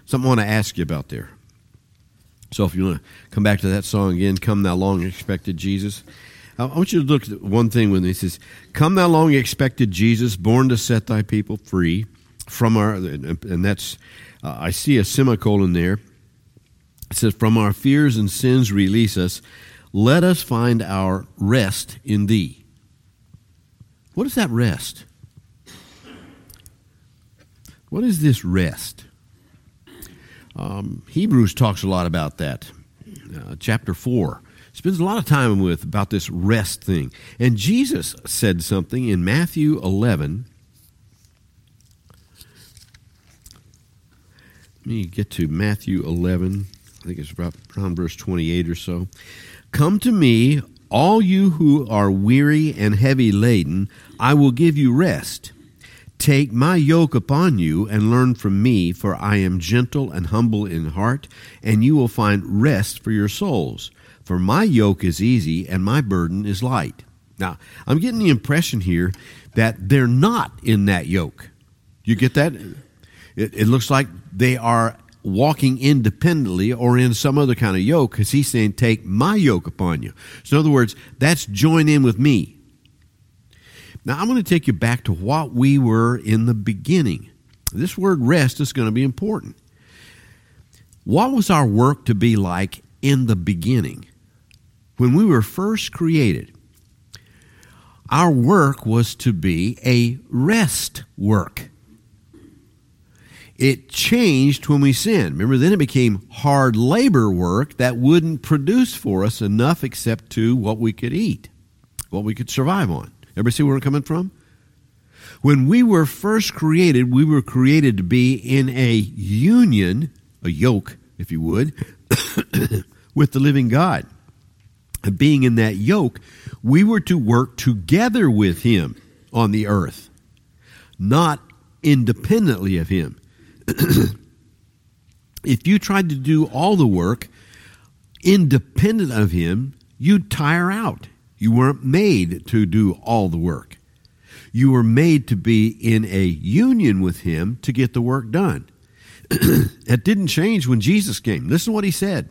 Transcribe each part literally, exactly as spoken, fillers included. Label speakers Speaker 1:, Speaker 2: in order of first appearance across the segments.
Speaker 1: something I want to ask you about there. So if you want to come back to that song again, Come Thou Long Expected Jesus. I want you to look at one thing when it says, Come Thou Long Expected Jesus, born to set thy people free from our, and that's, uh, I see a semicolon there. It says, from our fears and sins release us. Let us find our rest in thee. What is that rest? What is this rest? Um, Hebrews talks a lot about that. Uh, chapter four spends a lot of time with about this rest thing. And Jesus said something in Matthew eleven. Let me get to Matthew eleven. I think it's about around verse twenty-eight or so. Come to me, all you who are weary and heavy laden, I will give you rest. Take my yoke upon you and learn from me, for I am gentle and humble in heart, and you will find rest for your souls. For my yoke is easy and my burden is light. Now, I'm getting the impression here that they're not in that yoke. You get that? It, it looks like they are walking independently or in some other kind of yoke, because he's saying, take my yoke upon you. So in other words, that's join in with me. Now, I'm going to take you back to what we were in the beginning. This word rest is going to be important. What was our work to be like in the beginning? When we were first created, our work was to be a rest work. It changed when we sinned. Remember, then it became hard labor work that wouldn't produce for us enough except to what we could eat, what we could survive on. Everybody see where I'm coming from? When we were first created, we were created to be in a union, a yoke, if you would, with the living God. And being in that yoke, we were to work together with him on the earth, not independently of him. If you tried to do all the work independent of him, you'd tire out. You weren't made to do all the work. You were made to be in a union with him to get the work done. It didn't change when Jesus came. Listen to what he said.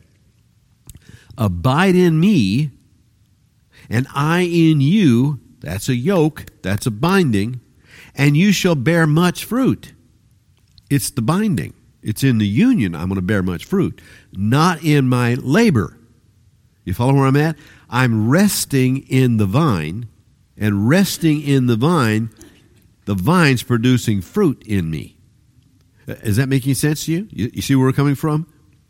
Speaker 1: Abide in me, and I in you. That's a yoke. That's a binding. And you shall bear much fruit. It's the binding. It's in the union I'm going to bear much fruit, not in my labor. You follow where I'm at? I'm resting in the vine, and resting in the vine, the vine's producing fruit in me. Is that making sense to you? You, you see where we're coming from?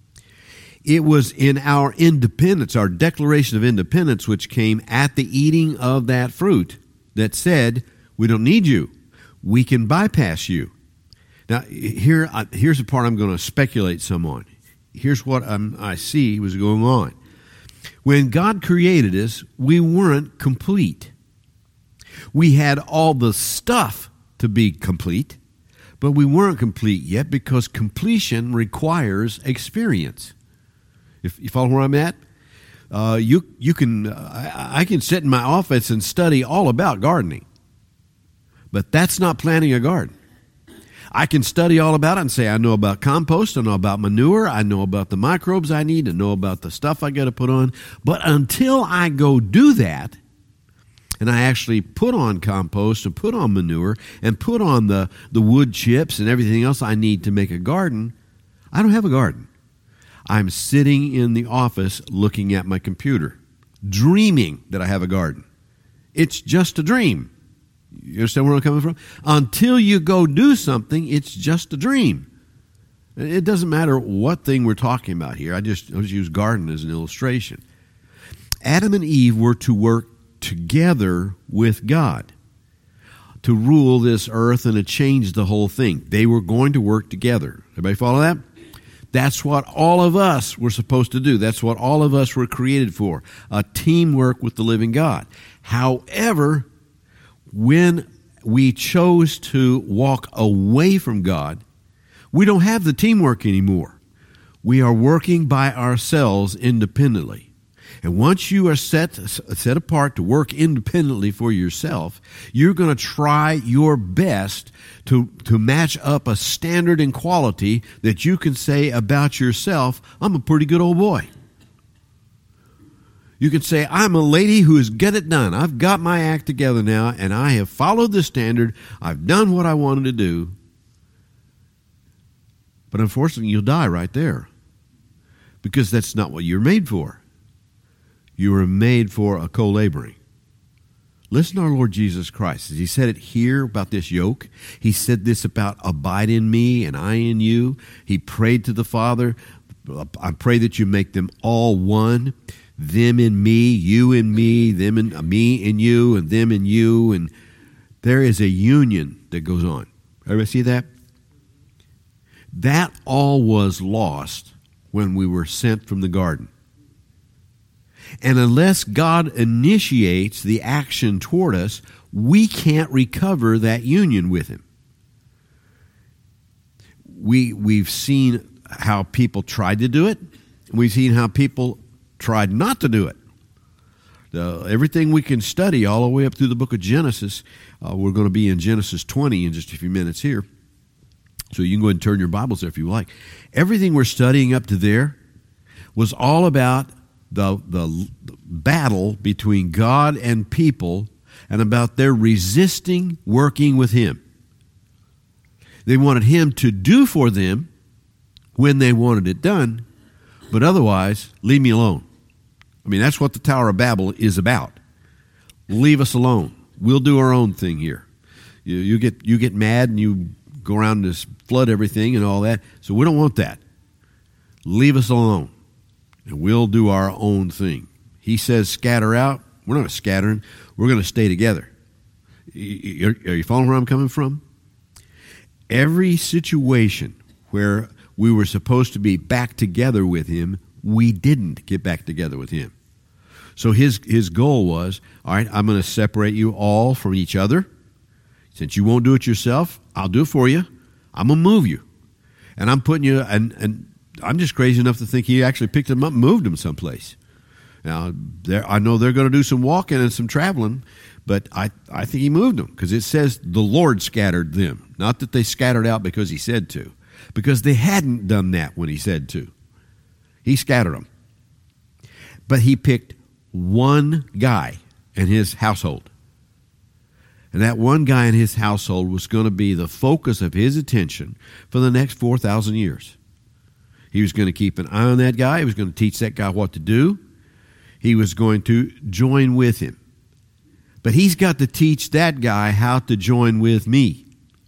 Speaker 1: It was in our independence, our declaration of independence, which came at the eating of that fruit that said, we don't need you. We can bypass you. Now, here, here's the part I'm going to speculate some on. Here's what I'm, I see was going on. When God created us, we weren't complete. We had all the stuff to be complete, but we weren't complete yet because completion requires experience. If you follow where I'm at, uh, you you can uh, I, I can sit in my office and study all about gardening, but that's not planting a garden. I can study all about it and say, I know about compost, I know about manure, I know about the microbes I need, I know about the stuff I got to put on. But until I go do that, and I actually put on compost and put on manure and put on the, the wood chips and everything else I need to make a garden, I don't have a garden. I'm sitting in the office looking at my computer, dreaming that I have a garden. It's just a dream. You understand where I'm coming from? Until you go do something, it's just a dream. It doesn't matter what thing we're talking about here. I just, I just use garden as an illustration. Adam and Eve were to work together with God to rule this earth and to change the whole thing. They were going to work together. Everybody follow that? That's what all of us were supposed to do. That's what all of us were created for, a teamwork with the living God. However, when we chose to walk away from God, we don't have the teamwork anymore. We are working by ourselves independently. And once you are set, set apart to work independently for yourself, you're going to try your best to, to match up a standard and quality that you can say about yourself, I'm a pretty good old boy. You can say, I'm a lady who has got it done. I've got my act together now, and I have followed the standard. I've done what I wanted to do. But unfortunately, you'll die right there, because that's not what you're made for. You were made for a co-laboring. Listen to our Lord Jesus Christ. As he said it here about this yoke, he said this about abide in me and I in you. He prayed to the Father, I pray that you make them all one, them in me, you in me, them in uh, me in you, and them in you. And there is a union that goes on. Everybody see that? That all was lost when we were sent from the garden. And unless God initiates the action toward us, we can't recover that union with him. We, we've seen how people tried to do it. We've seen how people tried not to do it. Uh, everything we can study all the way up through the book of Genesis, uh, we're going to be in Genesis twenty in just a few minutes here. So you can go ahead and turn your Bibles there if you like. Everything we're studying up to there was all about The, the battle between God and people and about their resisting working with him. They wanted him to do for them when they wanted it done, but otherwise, leave me alone. I mean, that's what the Tower of Babel is about. Leave us alone. We'll do our own thing here. You, you get you get mad and you go around and flood everything and all that, so we don't want that. Leave us alone. And we'll do our own thing. He says scatter out. We're not scattering. We're going to stay together. Are you following where I'm coming from? Every situation where we were supposed to be back together with him, we didn't get back together with him. So his, his goal was, all right, I'm going to separate you all from each other. Since you won't do it yourself, I'll do it for you. I'm going to move you. And I'm putting you, and, and I'm just crazy enough to think he actually picked them up and moved them someplace. Now, there, I know they're going to do some walking and some traveling, but I, I think he moved them because it says the Lord scattered them. Not that they scattered out because he said to, because they hadn't done that when he said to. He scattered them. But he picked one guy in his household. And that one guy in his household was going to be the focus of his attention for the next four thousand years. He was going to keep an eye on that guy. He was going to teach that guy what to do. He was going to join with him. But he's got to teach that guy how to join with me.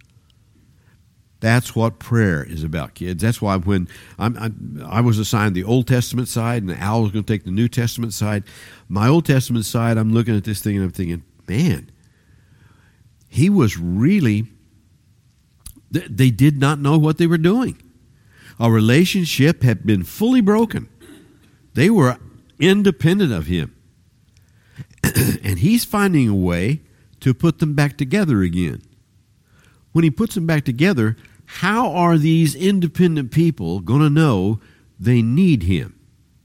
Speaker 1: That's what prayer is about, kids. That's why when I'm, I'm, I was assigned the Old Testament side and Al was going to take the New Testament side, my Old Testament side, I'm looking at this thing and I'm thinking, man, he was really, they did not know what they were doing. A relationship had been fully broken. They were independent of him. And he's finding a way to put them back together again. When he puts them back together, how are these independent people going to know they need him?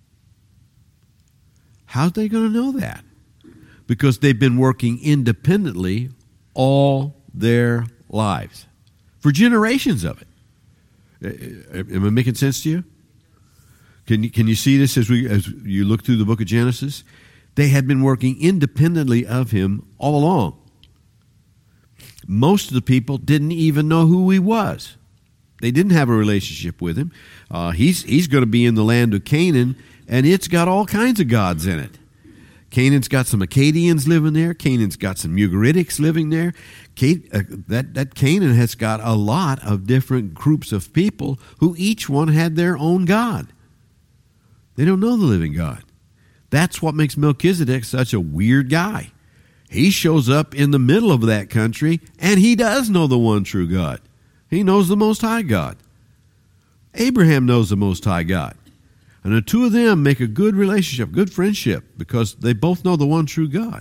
Speaker 1: How's they going to know that? Because they've been working independently all their lives, for generations of it. Am I making sense to you? Can you, can you see this as we as you look through the book of Genesis? They had been working independently of him all along. Most of the people didn't even know who he was. They didn't have a relationship with him. Uh, he's he's going to be in the land of Canaan, and it's got all kinds of gods in it. Canaan's got some Akkadians living there. Canaan's got some Ugaritic living there. Can, uh, that, that Canaan has got a lot of different groups of people who each one had their own God. They don't know the living God. That's what makes Melchizedek such a weird guy. He shows up in the middle of that country, and he does know the one true God. He knows the Most High God. Abraham knows the Most High God. And the two of them make a good relationship, good friendship, because they both know the one true God.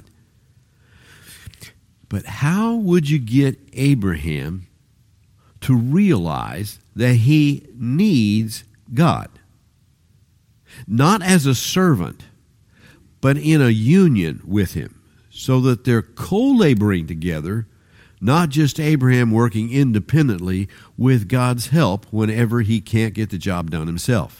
Speaker 1: But how would you get Abraham to realize that he needs God? Not as a servant, but in a union with him, so that they're co-laboring together, not just Abraham working independently with God's help whenever he can't get the job done himself.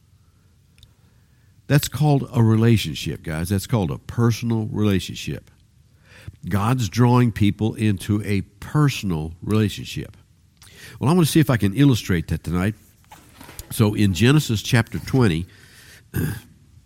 Speaker 1: That's called a relationship, guys. That's called a personal relationship. God's drawing people into a personal relationship. Well, I'm going to see if I can illustrate that tonight. So in Genesis chapter twenty, I'll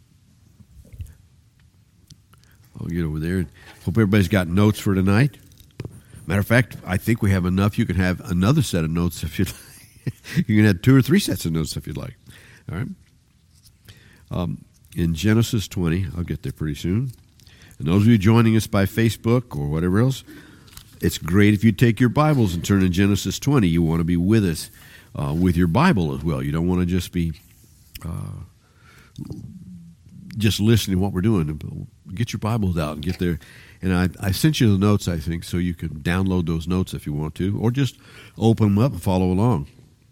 Speaker 1: get over there. Hope everybody's got notes for tonight. Matter of fact, I think we have enough. You can have another set of notes if you'd like. You can have two or three sets of notes if you'd like. All right. Um, in Genesis twenty, I'll get there pretty soon. And those of you joining us by Facebook or whatever else, it's great if you take your Bibles and turn to Genesis twenty. You want to be with us uh, with your Bible as well. You don't want to just be uh, just listening to what we're doing. Get your Bibles out and get there. And I, I sent you the notes, I think, so you can download those notes if you want to, or just open them up and follow along.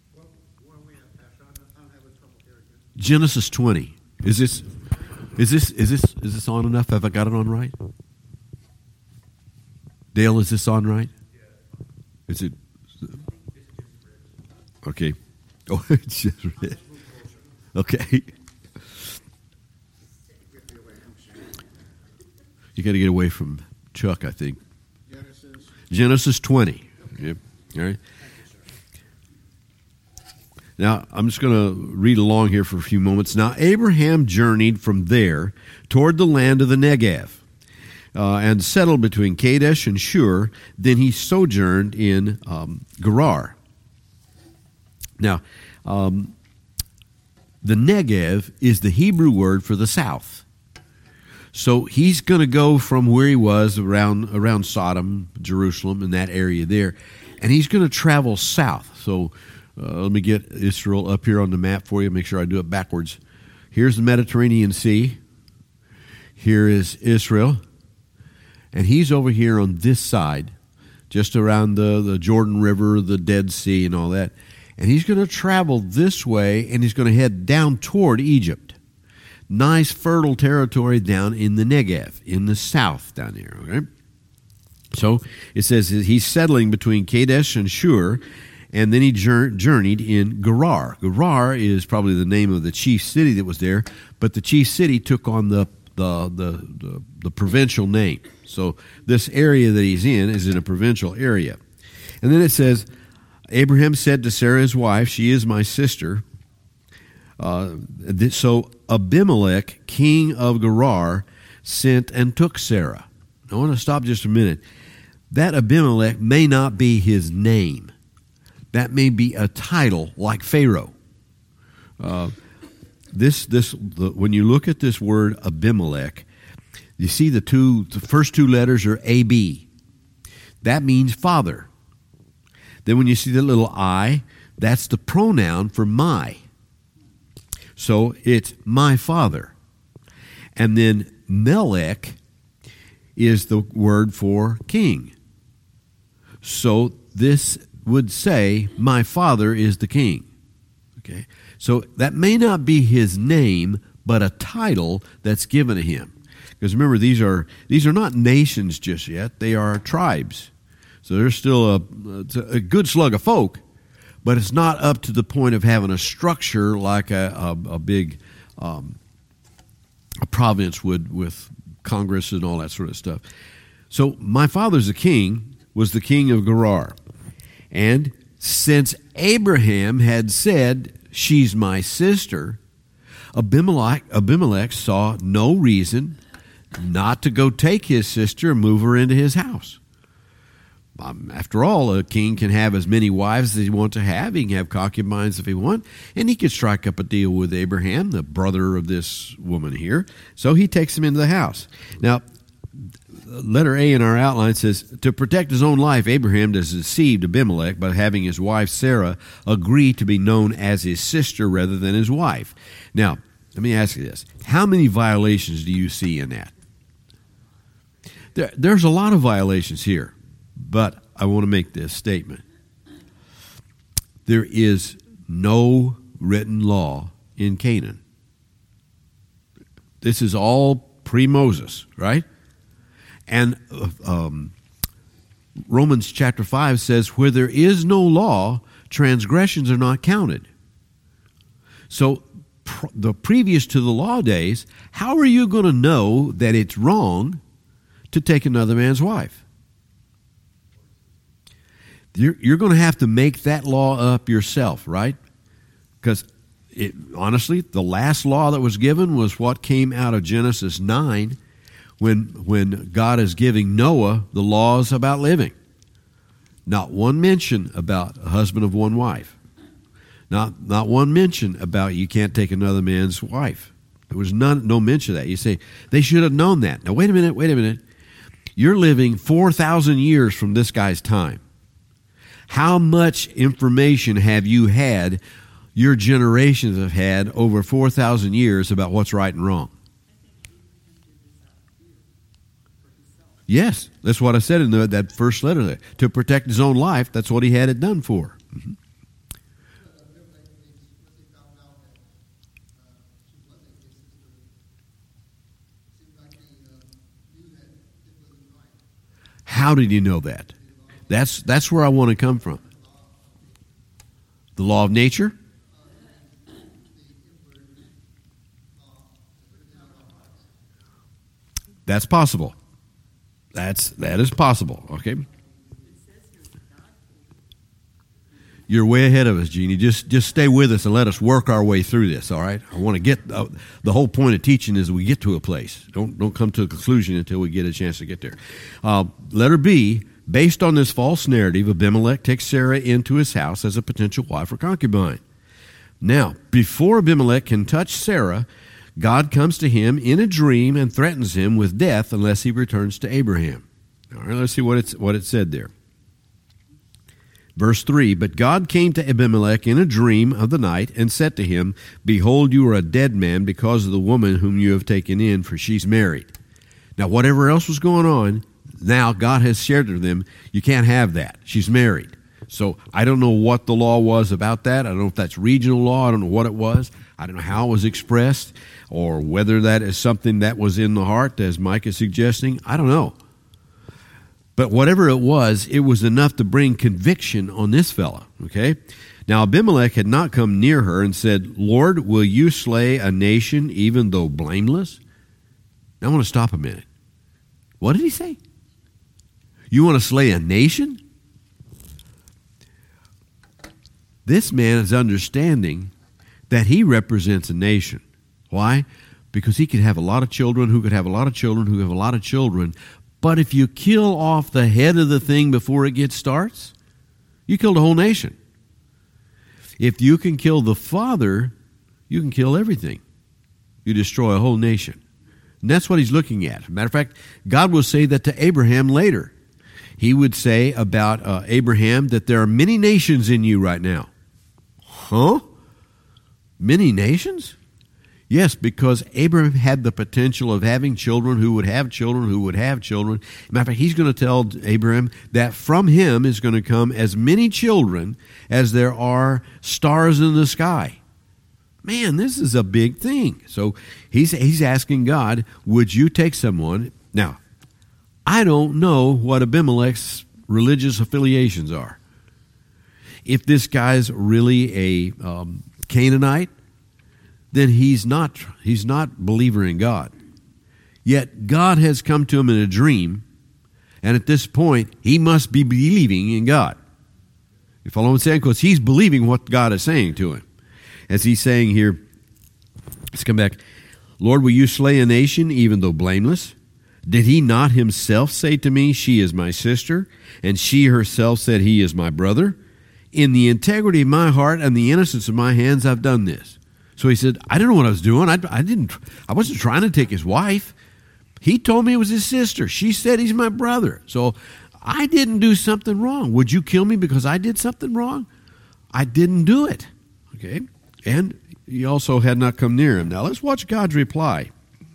Speaker 1: Genesis twenty. Is this is this is this is this on enough? Have I got it on right? Dale, is this on right? Is it okay? Oh, it's just red. Okay. You got to get away from Chuck, I think. Genesis, Genesis twenty. Yep. All right. Now, I'm just going to read along here for a few moments. Now, Abraham journeyed from there toward the land of the Negev uh, and settled between Kadesh and Shur. Then he sojourned in um, Gerar. Now, um, the Negev is the Hebrew word for the south. So he's going to go from where he was around around Sodom, Jerusalem, in that area there, and he's going to travel south. So uh, let me get Israel up here on the map for you. Make sure I do it backwards. Here's the Mediterranean Sea. Here is Israel, and he's over here on this side, just around the, the Jordan River, the Dead Sea, and all that. And he's going to travel this way, and he's going to head down toward Egypt. Nice fertile territory down in the Negev, in the south down here. Okay? So it says he's settling between Kadesh and Shur, and then he journeyed in Gerar. Gerar is probably the name of the chief city that was there, but the chief city took on the the the, the, the provincial name. So this area that he's in is in a provincial area. And then it says, Abraham said to Sarah his wife, she is my sister. Uh, so Abimelech, king of Gerar, sent and took Sarah. I want to stop just a minute. That Abimelech may not be his name. That may be a title like Pharaoh. Uh, this this the, when you look at this word Abimelech, you see the two the first two letters are A B. That means father. Then when you see the little I, that's the pronoun for my. So it's my father. And then Melech is the word for king. So this would say, my father is the king. Okay, so that may not be his name, but a title that's given to him. Because remember, these are these are not nations just yet; they are tribes. So there's still a, a good slug of folk, but it's not up to the point of having a structure like a a, a big um, a province would with Congress and all that sort of stuff. So my father's a king, was the king of Gerar. And since Abraham had said, she's my sister, Abimelech, Abimelech saw no reason not to go take his sister and move her into his house. Um, after all, a king can have as many wives as he wants to have. He can have concubines if he wants. And he could strike up a deal with Abraham, the brother of this woman here. So he takes him into the house. Now, letter A in our outline says, to protect his own life, Abraham has deceived Abimelech by having his wife Sarah agree to be known as his sister rather than his wife. Now, let me ask you this. How many violations do you see in that? There, there's a lot of violations here, but I want to make this statement. There is no written law in Canaan. This is all pre-Moses, right? And uh, um, Romans chapter five says, where there is no law, transgressions are not counted. So pr- the previous to the law days, how are you going to know that it's wrong to take another man's wife? You're, you're going to have to make that law up yourself, right? Because it, honestly, the last law that was given was what came out of Genesis nine, when when God is giving Noah the laws about living. Not one mention about a husband of one wife. Not not one mention about you can't take another man's wife. There was none, no mention of that. You say, they should have known that. Now, wait a minute, wait a minute. You're living four thousand years from this guy's time. How much information have you had, your generations have had over four thousand years about what's right and wrong? Yes, that's what I said in the, that first letter there. To protect his own life, that's what he had it done for. Mm-hmm. How did you know that? That's that's where I want to come from. The law of nature? That's possible. That's that is possible, okay? You're way ahead of us, Jeannie. Just just stay with us and let us work our way through this, all right? I want to get uh, the whole point of teaching is we get to a place. Don't don't come to a conclusion until we get a chance to get there. Uh, letter B, based on this false narrative, Abimelech takes Sarah into his house as a potential wife or concubine. Now, before Abimelech can touch Sarah, God comes to him in a dream and threatens him with death unless he returns to Abraham. All right, let's see what it's what it said there. Verse three, but God came to Abimelech in a dream of the night and said to him, behold, you are a dead man because of the woman whom you have taken in, for she's married. Now, whatever else was going on, now God has shared with them, you can't have that. She's married. So I don't know what the law was about that. I don't know if that's regional law. I don't know what it was. I don't know how it was expressed or whether that is something that was in the heart, as Mike is suggesting. I don't know. But whatever it was, it was enough to bring conviction on this fella, okay? Now Abimelech had not come near her and said, Lord, will you slay a nation even though blameless? Now I want to stop a minute. What did he say? You want to slay a nation? This man is understanding that he represents a nation. Why? Because he could have a lot of children who could have a lot of children who have a lot of children. But if you kill off the head of the thing before it gets starts, you killed a whole nation. If you can kill the father, you can kill everything. You destroy a whole nation. And that's what he's looking at. As a matter of fact, God will say that to Abraham later. He would say about uh, Abraham that there are many nations in you right now. Huh? Many nations? Yes, because Abraham had the potential of having children who would have children who would have children. As a matter of fact, he's going to tell Abraham that from him is going to come as many children as there are stars in the sky. Man, this is a big thing. So he's he's asking God, would you take someone? Now, I don't know what Abimelech's religious affiliations are. If this guy's really a um, Canaanite, then he's not he's not believer in God. Yet God has come to him in a dream, and at this point, he must be believing in God. You follow what I'm saying? Because he's believing what God is saying to him. As he's saying here, let's come back. Lord, will you slay a nation even though blameless? Did he not himself say to me, she is my sister, and she herself said, he is my brother? In the integrity of my heart and the innocence of my hands, I've done this. So he said, I didn't know what I was doing. I, I didn't. I wasn't trying to take his wife. He told me it was his sister. She said he's my brother. So I didn't do something wrong. Would you kill me because I did something wrong? I didn't do it. Okay? And he also had not come near him. Now let's watch God's reply.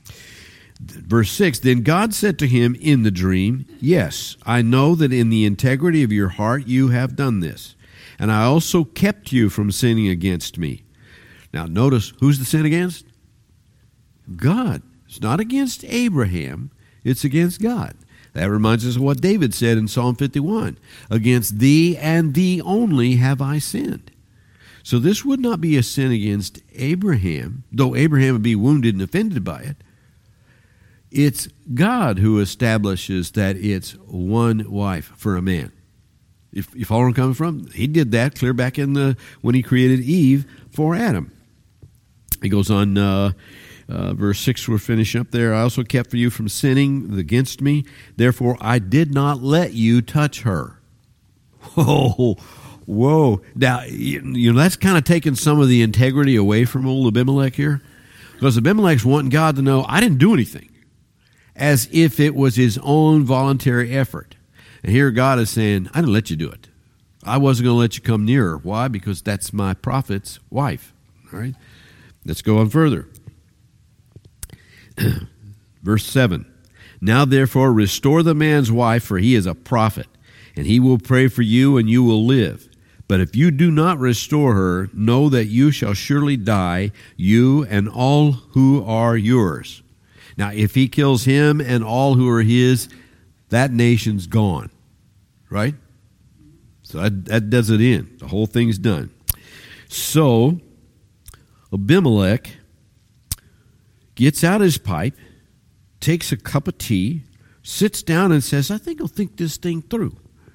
Speaker 1: Verse six, then God said to him in the dream, yes, I know that in the integrity of your heart you have done this, and I also kept you from sinning against me. Now notice, who's the sin against? God. It's not against Abraham, it's against God. That reminds us of what David said in Psalm fifty-one. Against thee and thee only have I sinned. So this would not be a sin against Abraham, though Abraham would be wounded and offended by it. It's God who establishes that it's one wife for a man. If you follow where I'm coming from, he did that clear back in the when he created Eve for Adam. He goes on, uh, uh, verse six, we'll finish up there. I also kept you from sinning against me. Therefore, I did not let you touch her. Whoa, whoa. Now, you know, that's kind of taking some of the integrity away from old Abimelech here. Because Abimelech's wanting God to know, I didn't do anything. As if it was his own voluntary effort. And here God is saying, I didn't let you do it. I wasn't going to let you come near her. Why? Because that's my prophet's wife. All right? Let's go on further. Verse seven. Now therefore restore the man's wife, for he is a prophet, and he will pray for you, and you will live. But if you do not restore her, know that you shall surely die, you and all who are yours. Now, if he kills him and all who are his, that nation's gone. Right? So that, that does it in. The whole thing's done. So, Abimelech gets out his pipe, takes a cup of tea, sits down and says, I think I'll think this thing through.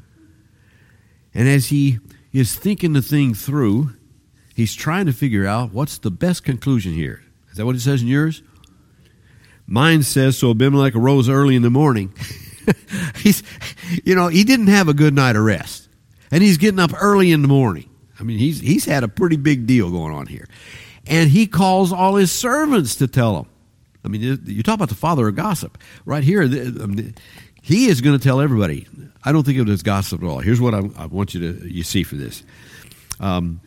Speaker 1: And as he is thinking the thing through, he's trying to figure out what's the best conclusion here. Is that what it says in yours? Mine says, so Abimelech arose early in the morning. he's, you know, he didn't have a good night of rest. And he's getting up early in the morning. I mean, he's he's had a pretty big deal going on here. And he calls all his servants to tell him. I mean, you talk about the father of gossip. Right here, he is going to tell everybody. I don't think of it as gossip at all. Here's what I, I want you to you see for this. Um,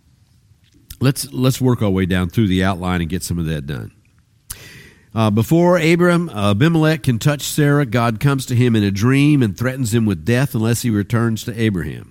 Speaker 1: let's let's work our way down through the outline and get some of that done. Uh, before Abraham, uh, Abimelech can touch Sarah, God comes to him in a dream and threatens him with death unless he returns to Abraham.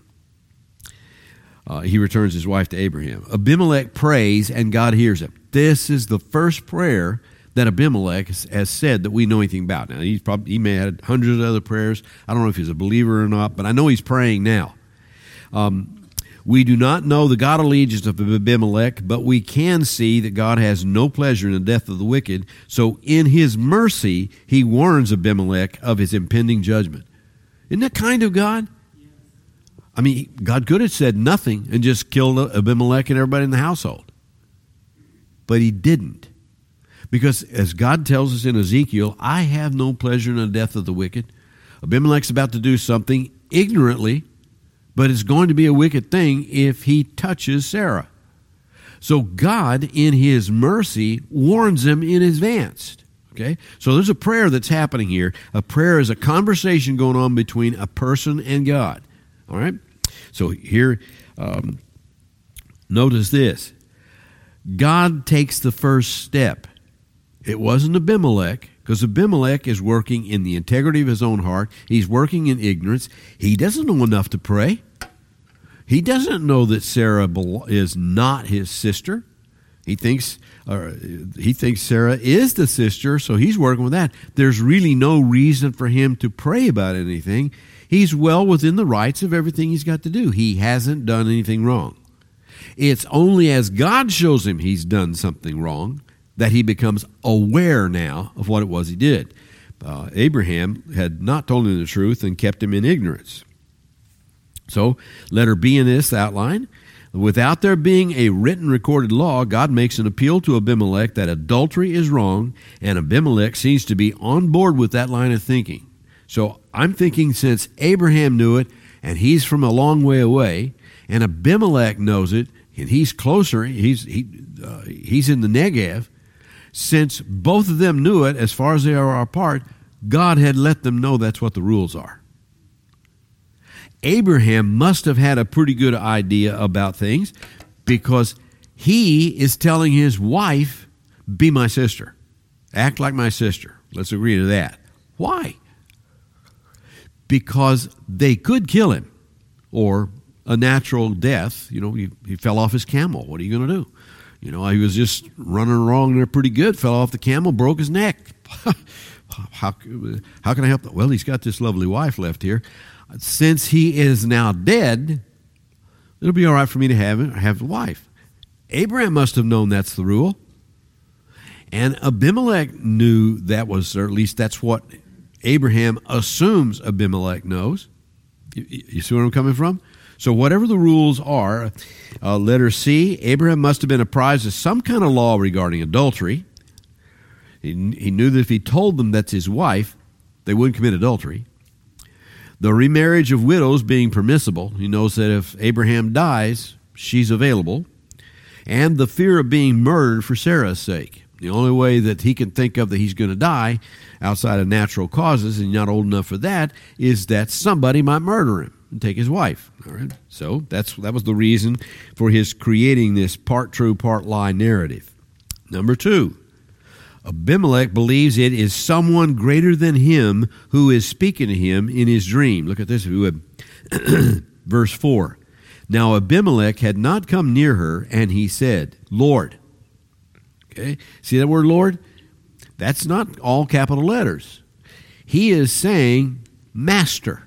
Speaker 1: Uh, he returns his wife to Abraham. Abimelech prays, and God hears him. This is the first prayer that Abimelech has, has said that we know anything about. Now, he's probably, he may have had hundreds of other prayers. I don't know if he's a believer or not, but I know he's praying now. Um, we do not know the God allegiance of Abimelech, but we can see that God has no pleasure in the death of the wicked. So in his mercy, he warns Abimelech of his impending judgment. Isn't that kind of God? I mean, God could have said nothing and just killed Abimelech and everybody in the household. But he didn't. Because as God tells us in Ezekiel, I have no pleasure in the death of the wicked. Abimelech's about to do something ignorantly, but it's going to be a wicked thing if he touches Sarah. So God, in his mercy, warns him in advance. Okay? So there's a prayer that's happening here. A prayer is a conversation going on between a person and God. All right? So here, um, notice this. God takes the first step. It wasn't Abimelech, because Abimelech is working in the integrity of his own heart. He's working in ignorance. He doesn't know enough to pray. He doesn't know that Sarah is not his sister. He thinks, or he thinks Sarah is the sister, so he's working with that. There's really no reason for him to pray about anything. He's well within the rights of everything he's got to do. He hasn't done anything wrong. It's only as God shows him he's done something wrong that he becomes aware now of what it was he did. Uh, Abraham had not told him the truth and kept him in ignorance. So, letter B in this outline. Without there being a written recorded law, God makes an appeal to Abimelech that adultery is wrong, and Abimelech seems to be on board with that line of thinking. So, I'm thinking since Abraham knew it, and he's from a long way away, and Abimelech knows it, and he's closer, he's, he, uh, he's in the Negev, since both of them knew it, as far as they are apart, God had let them know that's what the rules are. Abraham must have had a pretty good idea about things because he is telling his wife, be my sister. Act like my sister. Let's agree to that. Why? Because they could kill him or a natural death. You know, he, he fell off his camel. What are you going to do? You know, he was just running along there pretty good, fell off the camel, broke his neck. how, how can I help that? Well, he's got this lovely wife left here. Since he is now dead, it'll be all right for me to have, have a wife. Abraham must have known that's the rule. And Abimelech knew that was, or at least that's what Abraham assumes Abimelech knows. You, you see where I'm coming from? So whatever the rules are, uh, letter C, Abraham must have been apprised of some kind of law regarding adultery. He, he knew that if he told them that's his wife, they wouldn't commit adultery. The remarriage of widows being permissible. He knows that if Abraham dies, she's available. And the fear of being murdered for Sarah's sake. The only way that he can think of that he's going to die outside of natural causes, and not old enough for that, is that somebody might murder him and take his wife. All right. So that's that was the reason for his creating this part true, part lie narrative. Number two, Abimelech believes it is someone greater than him who is speaking to him in his dream. Look at this, if you would. Verse four. Now Abimelech had not come near her, and he said, Lord. Okay, see that word Lord? That's not all capital letters. He is saying master,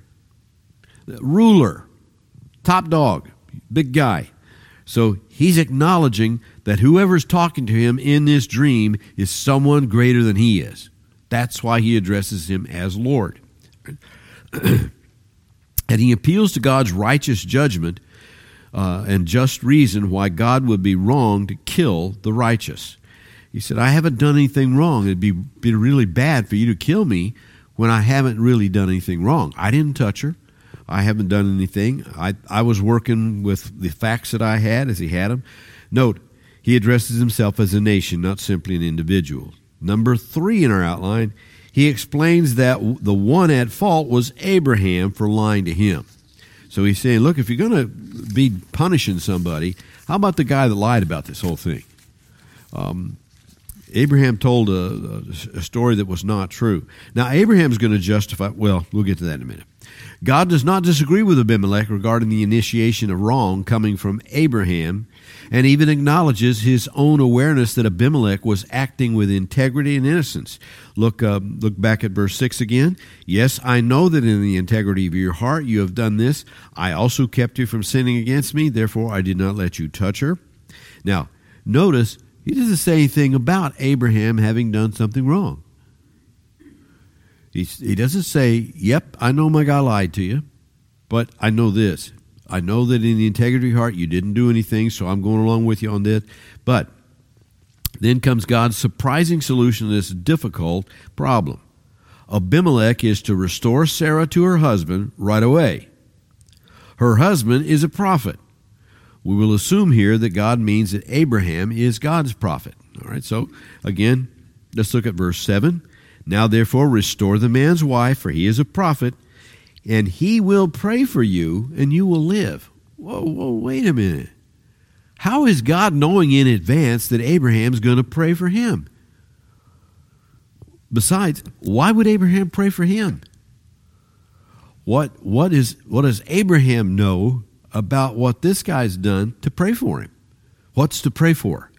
Speaker 1: ruler, top dog, big guy. So he's acknowledging that whoever's talking to him in this dream is someone greater than he is. That's why he addresses him as Lord. And he appeals to God's righteous judgment uh, and just reason why God would be wrong to kill the righteous. He said, I haven't done anything wrong. It'd be, be really bad for you to kill me when I haven't really done anything wrong. I didn't touch her. I haven't done anything. I, I was working with the facts that I had as he had them. Note, he addresses himself as a nation, not simply an individual. Number three in our outline, he explains that the one at fault was Abraham for lying to him. So he's saying, look, if you're going to be punishing somebody, how about the guy that lied about this whole thing? Um, Abraham told a, a story that was not true. Now, Abraham's going to justify, well, we'll get to that in a minute. God does not disagree with Abimelech regarding the initiation of wrong coming from Abraham, and even acknowledges his own awareness that Abimelech was acting with integrity and innocence. Look, uh, look back at verse six again. Yes, I know that in the integrity of your heart you have done this. I also kept you from sinning against me, therefore I did not let you touch her. Now, notice, he doesn't say anything about Abraham having done something wrong. He, he doesn't say, yep, I know my guy lied to you, but I know this. I know that in the integrity of your heart you didn't do anything, so I'm going along with you on this. But then comes God's surprising solution to this difficult problem. Abimelech is to restore Sarah to her husband right away. Her husband is a prophet. We will assume here that God means that Abraham is God's prophet. All right, so again, let's look at verse seven. Now therefore restore the man's wife, for he is a prophet, and he will pray for you, and you will live. Whoa, whoa, wait a minute. How is God knowing in advance that Abraham's going to pray for him? Besides, why would Abraham pray for him? What, what, is, what does Abraham know about what this guy's done to pray for him? What's to pray for?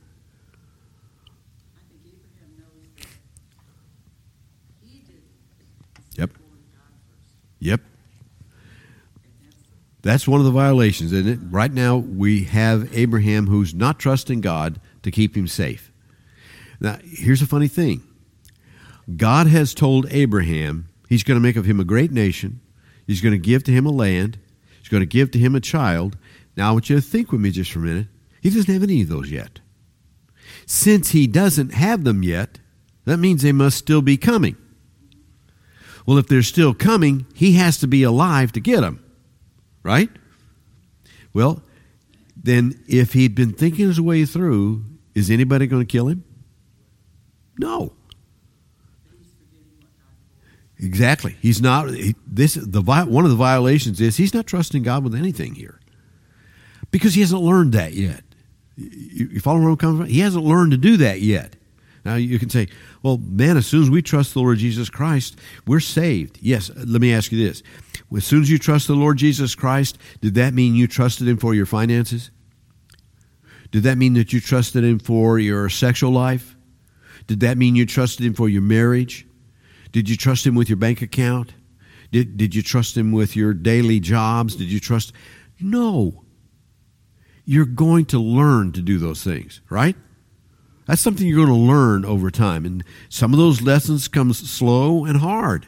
Speaker 2: I think Abraham knows that he did
Speaker 1: Yep.
Speaker 2: before God first.
Speaker 1: Yep.
Speaker 2: And that's
Speaker 1: That's one of the violations, isn't it? Right now, we have Abraham who's not trusting God to keep him safe. Now, here's a funny thing. God has told Abraham he's going to make of him a great nation. He's going to give to him a land. He's going to give to him a child. Now, I want you to think with me just for a minute. He doesn't have any of those yet. Since he doesn't have them yet, that means they must still be coming. Well, if they're still coming, he has to be alive to get them. Right? Well, then if he'd been thinking his way through, is anybody going to kill him? No.
Speaker 2: he's forgetting what God told him.
Speaker 1: Exactly. He's not. He, this the one of the violations is he's not trusting God with anything here, because he hasn't learned that yet. You, you follow where I'm coming from? He hasn't learned to do that yet. Now you can say, "Well, man, as soon as we trust the Lord Jesus Christ, we're saved." Yes. Let me ask you this: as soon as you trust the Lord Jesus Christ, did that mean you trusted Him for your finances? Did that mean that you trusted him for your sexual life? Did that mean you trusted him for your marriage? Did you trust him with your bank account? Did, did you trust him with your daily jobs? Did you trust? No. You're going to learn to do those things, right? That's something you're going to learn over time. And some of those lessons come slow and hard.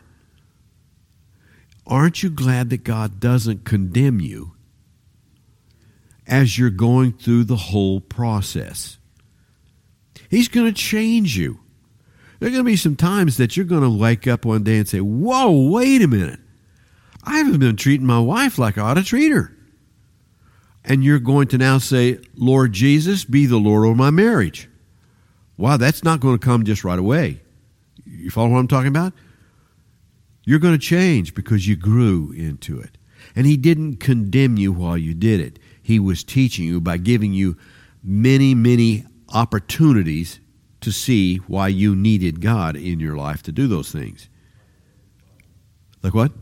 Speaker 1: Aren't you glad that God doesn't condemn you as you're going through the whole process? He's going to change you. There are going to be some times that you're going to wake up one day and say, whoa, wait a minute. I haven't been treating my wife like I ought to treat her. And you're going to now say, Lord Jesus, be the Lord of my marriage. Wow, that's not going to come just right away. You follow what I'm talking about? You're going to change because you grew into it. And he didn't condemn you while you did it. He was teaching you by giving you many, many opportunities to see why you needed God in your life to do those things. Like what?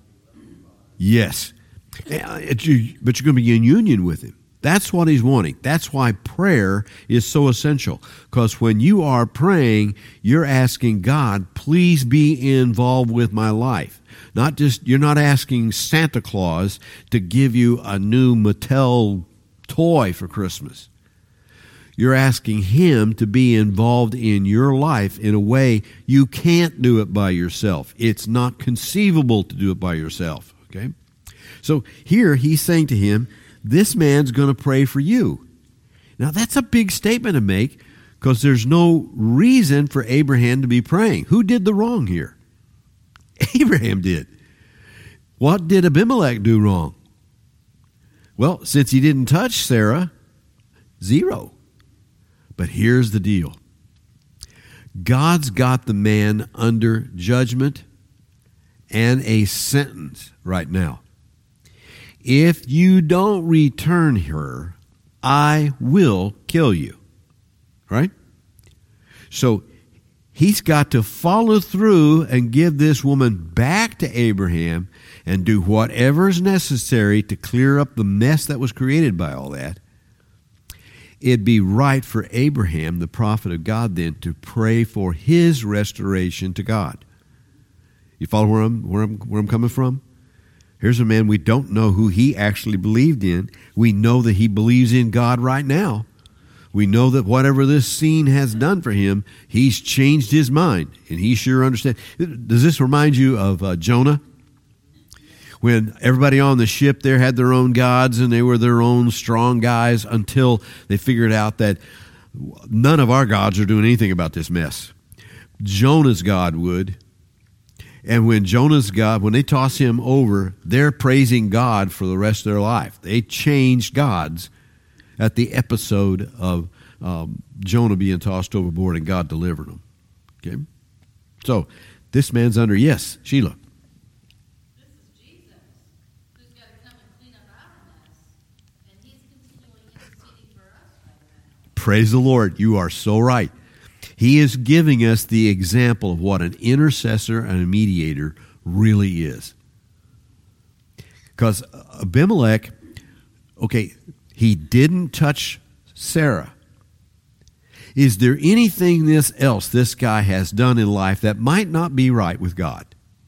Speaker 1: Yes. But you're going to be in union with him. That's what he's wanting. That's why prayer is so essential. Because when you are praying, you're asking God, please be involved with my life. Not just, you're not asking Santa Claus to give you a new Mattel toy for Christmas. You're asking him to be involved in your life in a way you can't do it by yourself. It's not conceivable to do it by yourself. Okay? So here he's saying to him, this man's going to pray for you. Now that's a big statement to make because there's no reason for Abraham to be praying. Who did the wrong here? Abraham did. What did Abimelech do wrong? Well, since he didn't touch Sarah, zero. But here's the deal. God's got the man under judgment and a sentence right now. If you don't return her, I will kill you. Right? So he's got to follow through and give this woman back to Abraham and do whatever is necessary to clear up the mess that was created by all that. It'd be right for Abraham, the prophet of God, then, to pray for his restoration to God. You follow where I'm, where I'm, where I'm coming from? Here's a man we don't know who he actually believed in. We know that he believes in God right now. We know that whatever this scene has done for him, he's changed his mind, and he sure understands. Does this remind you of uh, Jonah? When everybody on the ship there had their own gods, and they were their own strong guys until they figured out that none of our gods are doing anything about this mess. Jonah's God would. And when Jonah's God, when they toss him over, they're praising God for the rest of their life. They changed gods at the episode of um, Jonah being tossed overboard and God delivered him. Okay? So, this man's under, yes, Sheila.
Speaker 3: This is Jesus, who's got to come and clean up our mess, and he's continually interceding for us right now.
Speaker 1: Praise the Lord. You are so right. He is giving us the example of what an intercessor and a mediator really is. Because Abimelech, okay, he didn't touch Sarah. Is there anything this else this guy has done in life that might not be right with God?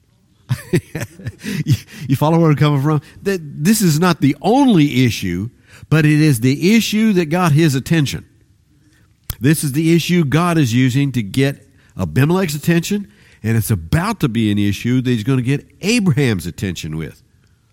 Speaker 1: You follow where I'm coming from? That this is not the only issue, but it is the issue that got his attention. This is the issue God is using to get Abimelech's attention, and it's about to be an issue that he's going to get Abraham's attention with.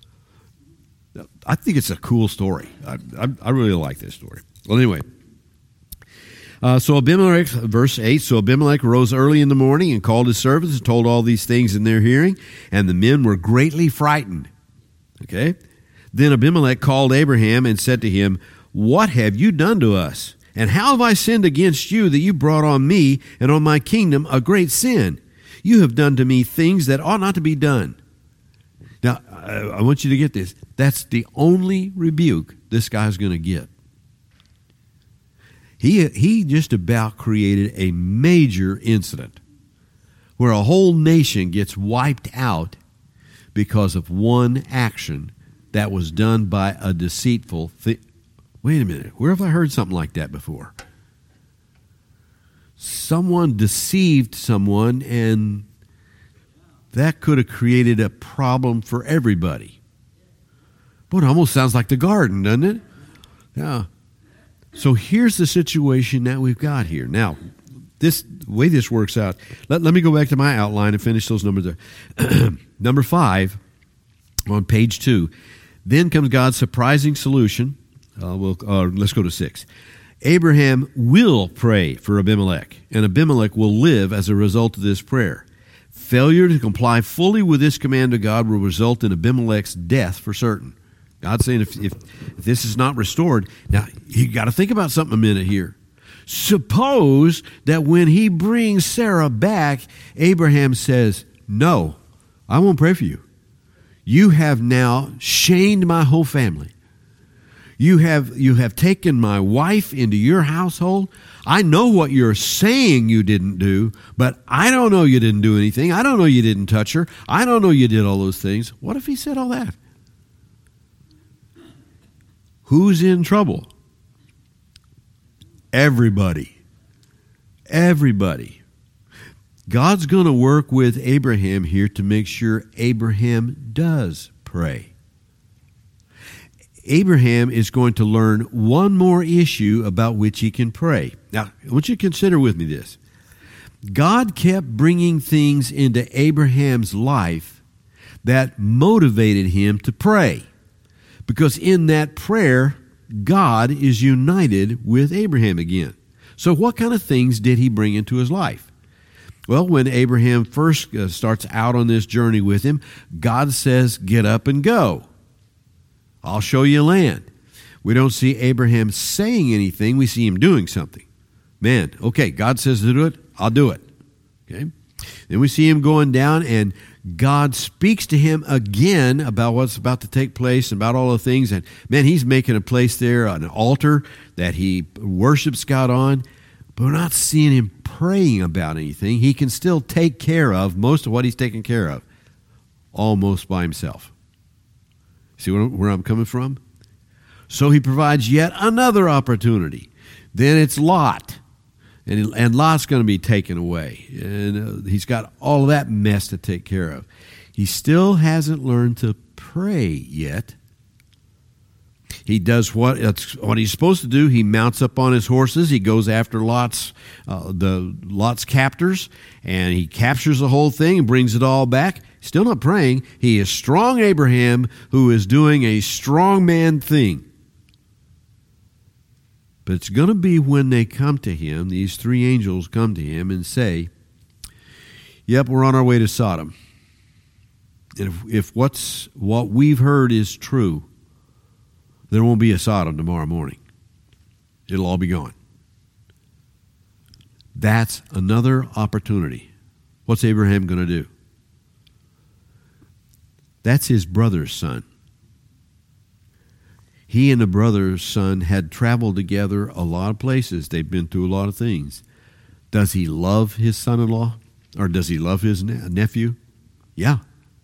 Speaker 1: I think it's a cool story. I, I, I really like this story. Well, anyway. Uh, so Abimelech, verse eight, so Abimelech rose early in the morning and called his servants and told all these things in their hearing, and the men were greatly frightened. Okay? Then Abimelech called Abraham and said to him, "What have you done to us? And how have I sinned against you that you brought on me and on my kingdom a great sin? You have done to me things that ought not to be done." Now, I want you to get this. That's the only rebuke this guy's going to get. He, he just about created a major incident where a whole nation gets wiped out because of one action that was done by a deceitful th- Wait a minute. Where have I heard something like that before? Someone deceived someone, and that could have created a problem for everybody. But it almost sounds like the garden, doesn't it? Yeah. So here's the situation that we've got here. Now, this the way this works out, let, let me go back to my outline and finish those numbers there. Number five, on page two, then comes God's surprising solution. Uh, we'll, uh, let's go to six. Abraham will pray for Abimelech, and Abimelech will live as a result of this prayer. Failure to comply fully with this command of God will result in Abimelech's death for certain. God's saying if, if, if this is not restored, now you got to think about something a minute here. Suppose that when he brings Sarah back, Abraham says, no, I won't pray for you. You have now shamed my whole family. You have you have taken my wife into your household. I know what you're saying you didn't do, but I don't know you didn't do anything. I don't know you didn't touch her. I don't know you did all those things. What if he said all that? Who's in trouble? Everybody. Everybody. God's going to work with Abraham here to make sure Abraham does pray. Abraham is going to learn one more issue about which he can pray. Now, I want you to consider with me this. God kept bringing things into Abraham's life that motivated him to pray. Because in that prayer, God is united with Abraham again. So what kind of things did he bring into his life? Well, when Abraham first uh, starts out on this journey with him, God says, get up and go. I'll show you land. We don't see Abraham saying anything. We see him doing something. Man, okay, God says to do it, I'll do it. Okay. Then we see him going down, and God speaks to him again about what's about to take place, about all the things. And man, he's making a place there, an altar that he worships God on. But we're not seeing him praying about anything. He can still take care of most of what he's taking care of, almost by himself. See where I'm coming from? So he provides yet another opportunity. Then it's Lot. And, and Lot's going to be taken away. And uh, he's got all of that mess to take care of. He still hasn't learned to pray yet. He does what, it's what he's supposed to do. He mounts up on his horses. He goes after Lot's, uh, the Lot's captors. And he captures the whole thing and brings it all back. Still not praying. He is strong Abraham who is doing a strong man thing. But it's going to be when they come to him, these three angels come to him and say, yep, we're on our way to Sodom. And if, if what's what we've heard is true, there won't be a Sodom tomorrow morning. It'll all be gone. That's another opportunity. What's Abraham going to do? That's his brother's son. He and the brother's son had traveled together a lot of places. They'd been through a lot of things. Does he love his son-in-law? Or does he love his ne- nephew? Yeah.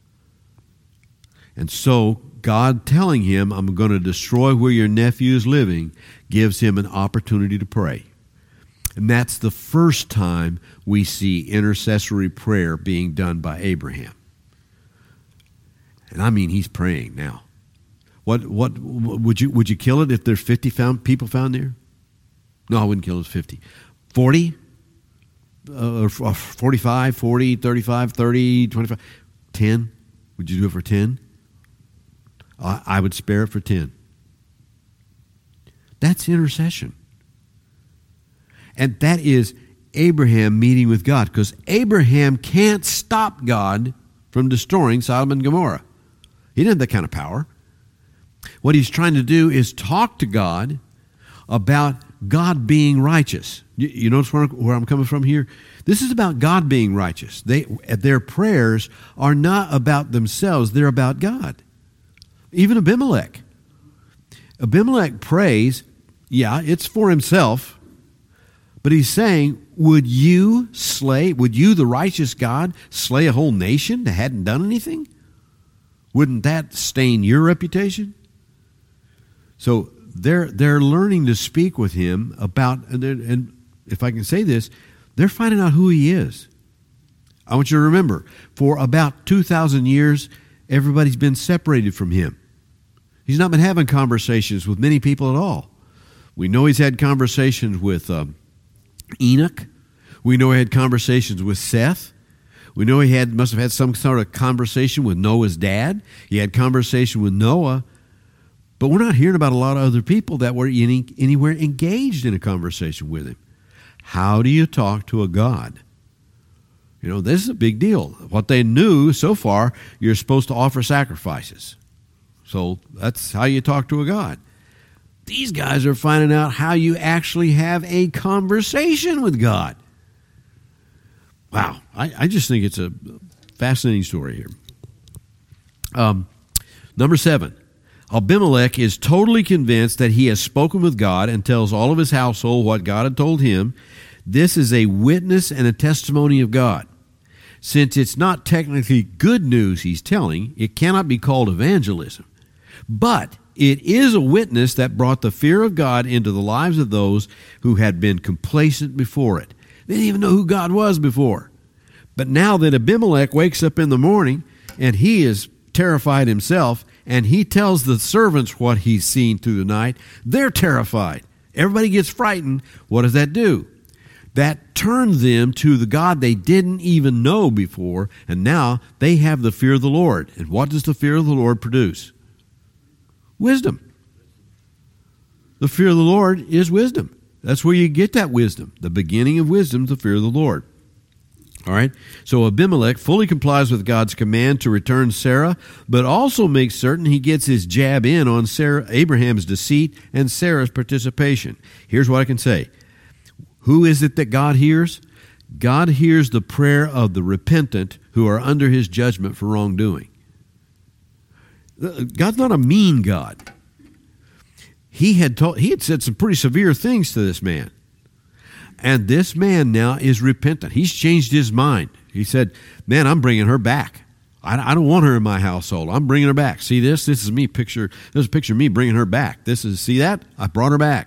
Speaker 1: And so God telling him, I'm going to destroy where your nephew is living, gives him an opportunity to pray. And that's the first time we see intercessory prayer being done by Abraham. And I mean, he's praying now. What what would you would you kill it if there's fifty found people found there? No, I wouldn't kill it if fifty. forty? Uh, forty-five, forty, thirty-five, thirty, twenty-five, ten? Would you do it for ten? I, I would spare it for ten. That's intercession. And that is Abraham meeting with God, because Abraham can't stop God from destroying Sodom and Gomorrah. He didn't have that kind of power. What he's trying to do is talk to God about God being righteous. You, you notice where, where I'm coming from here? This is about God being righteous. They, their prayers are not about themselves. They're about God. Even Abimelech. Abimelech prays, yeah, it's for himself, but he's saying, would you slay, would you, the righteous God, slay a whole nation that hadn't done anything? Wouldn't that stain your reputation? So they're they're learning to speak with him about, and, and if I can say this, they're finding out who he is. I want you to remember, for about two thousand years, everybody's been separated from him. He's not been having conversations with many people at all. We know he's had conversations with um, Enoch. We know he had conversations with Seth. We know he had must have had some sort of conversation with Noah's dad. He had conversation with Noah. But we're not hearing about a lot of other people that were any, anywhere engaged in a conversation with him. How do you talk to a God? You know, this is a big deal. What they knew so far, you're supposed to offer sacrifices. So that's how you talk to a God. These guys are finding out how you actually have a conversation with God. Wow, I, I just think it's a fascinating story here. Um, number seven, Abimelech is totally convinced that he has spoken with God and tells all of his household what God had told him. This is a witness and a testimony of God. Since it's not technically good news he's telling, it cannot be called evangelism. But it is a witness that brought the fear of God into the lives of those who had been complacent before it. They didn't even know who God was before. But now that Abimelech wakes up in the morning and he is terrified himself and he tells the servants what he's seen through the night, they're terrified. Everybody gets frightened. What does that do? That turned them to the God they didn't even know before, and now they have the fear of the Lord. And what does the fear of the Lord produce? Wisdom. The fear of the Lord is wisdom. That's where you get that wisdom. The beginning of wisdom is the fear of the Lord. All right? So Abimelech fully complies with God's command to return Sarah, but also makes certain he gets his jab in on Sarah, Abraham's deceit and Sarah's participation. Here's what I can say. Who is it that God hears? God hears the prayer of the repentant who are under his judgment for wrongdoing. God's not a mean God. He had told, he had said some pretty severe things to this man. And this man now is repentant. He's changed his mind. He said, man, I'm bringing her back. I, I don't want her in my household. I'm bringing her back. See this? This is me picture. This is a picture of me bringing her back. This is, see that? I brought her back.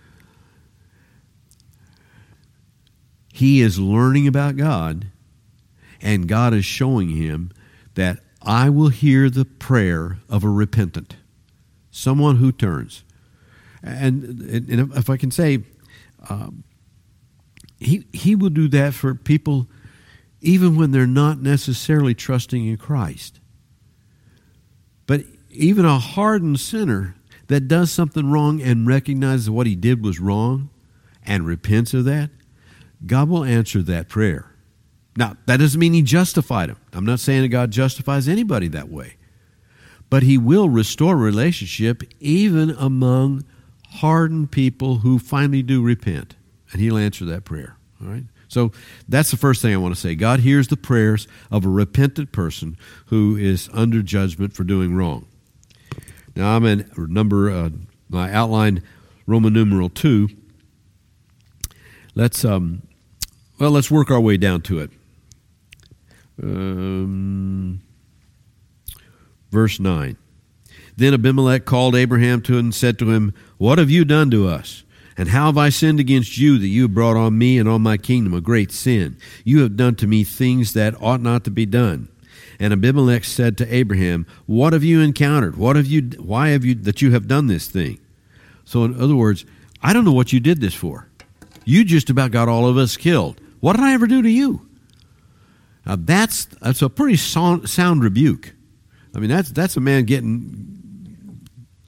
Speaker 1: He is learning about God, and God is showing him that I will hear the prayer of a repentant, someone who turns. And, and if I can say, um, he, he will do that for people even when they're not necessarily trusting in Christ. But even a hardened sinner that does something wrong and recognizes what he did was wrong and repents of that, God will answer that prayer. Now, that doesn't mean he justified him. I'm not saying that God justifies anybody that way. But he will restore relationship even among hardened people who finally do repent. And he'll answer that prayer. All right? So that's the first thing I want to say. God hears the prayers of a repentant person who is under judgment for doing wrong. Now, I'm in number, uh, my outline, Roman numeral two. Let's, um, well, let's work our way down to it. Um, verse nine. Then Abimelech called Abraham to him and said to him, what have you done to us? And how have I sinned against you that you have brought on me and on my kingdom a great sin? You have done to me things that ought not to be done. And Abimelech said to Abraham, what have you encountered? What have you, why have you, that you have done this thing? So in other words, I don't know what you did this for. You just about got all of us killed. What did I ever do to you? Now that's that's a pretty sound, sound rebuke. I mean, that's that's a man getting.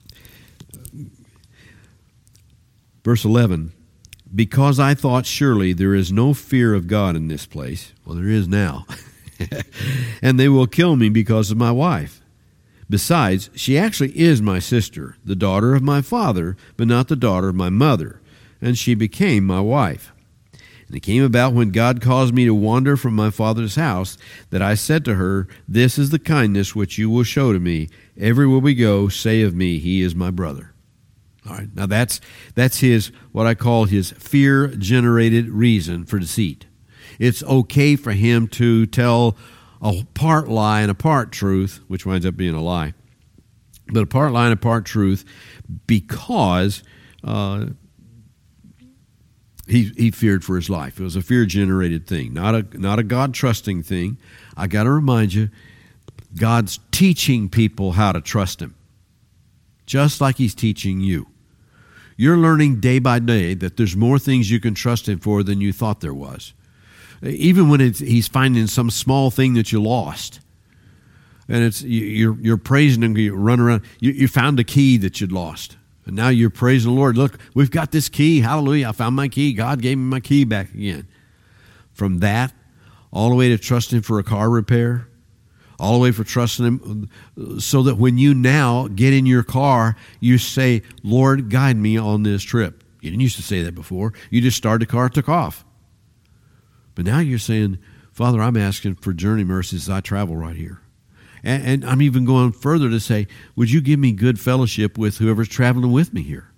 Speaker 1: Verse eleven, because I thought surely there is no fear of God in this place. Well, there is now. And they will kill me because of my wife. Besides, she actually is my sister, the daughter of my father, but not the daughter of my mother. And she became my wife. And it came about when God caused me to wander from my father's house, that I said to her, this is the kindness which you will show to me. Everywhere we go, say of me, he is my brother. All right, now that's that's his, what I call his fear-generated reason for deceit. It's okay for him to tell a part lie and a part truth, which winds up being a lie, but a part lie and a part truth, because uh, he he feared for his life. It was a fear-generated thing, not a not a God-trusting thing. I got to remind you, God's teaching people how to trust him, just like he's teaching you. You're learning day by day that there's more things you can trust him for than you thought there was. Even when it's, he's finding some small thing that you lost. And it's you're you're praising him, you run around, you, you found a key that you'd lost. And now you're praising the Lord. Look, we've got this key. Hallelujah. I found my key. God gave me my key back again. From that, all the way to trusting him for a car repair, all the way for trusting him so that when you now get in your car, you say, Lord, guide me on this trip. You didn't used to say that before. You just started the car, took off. But now you're saying, Father, I'm asking for journey mercies as I travel right here. And, and I'm even going further to say, would you give me good fellowship with whoever's traveling with me here?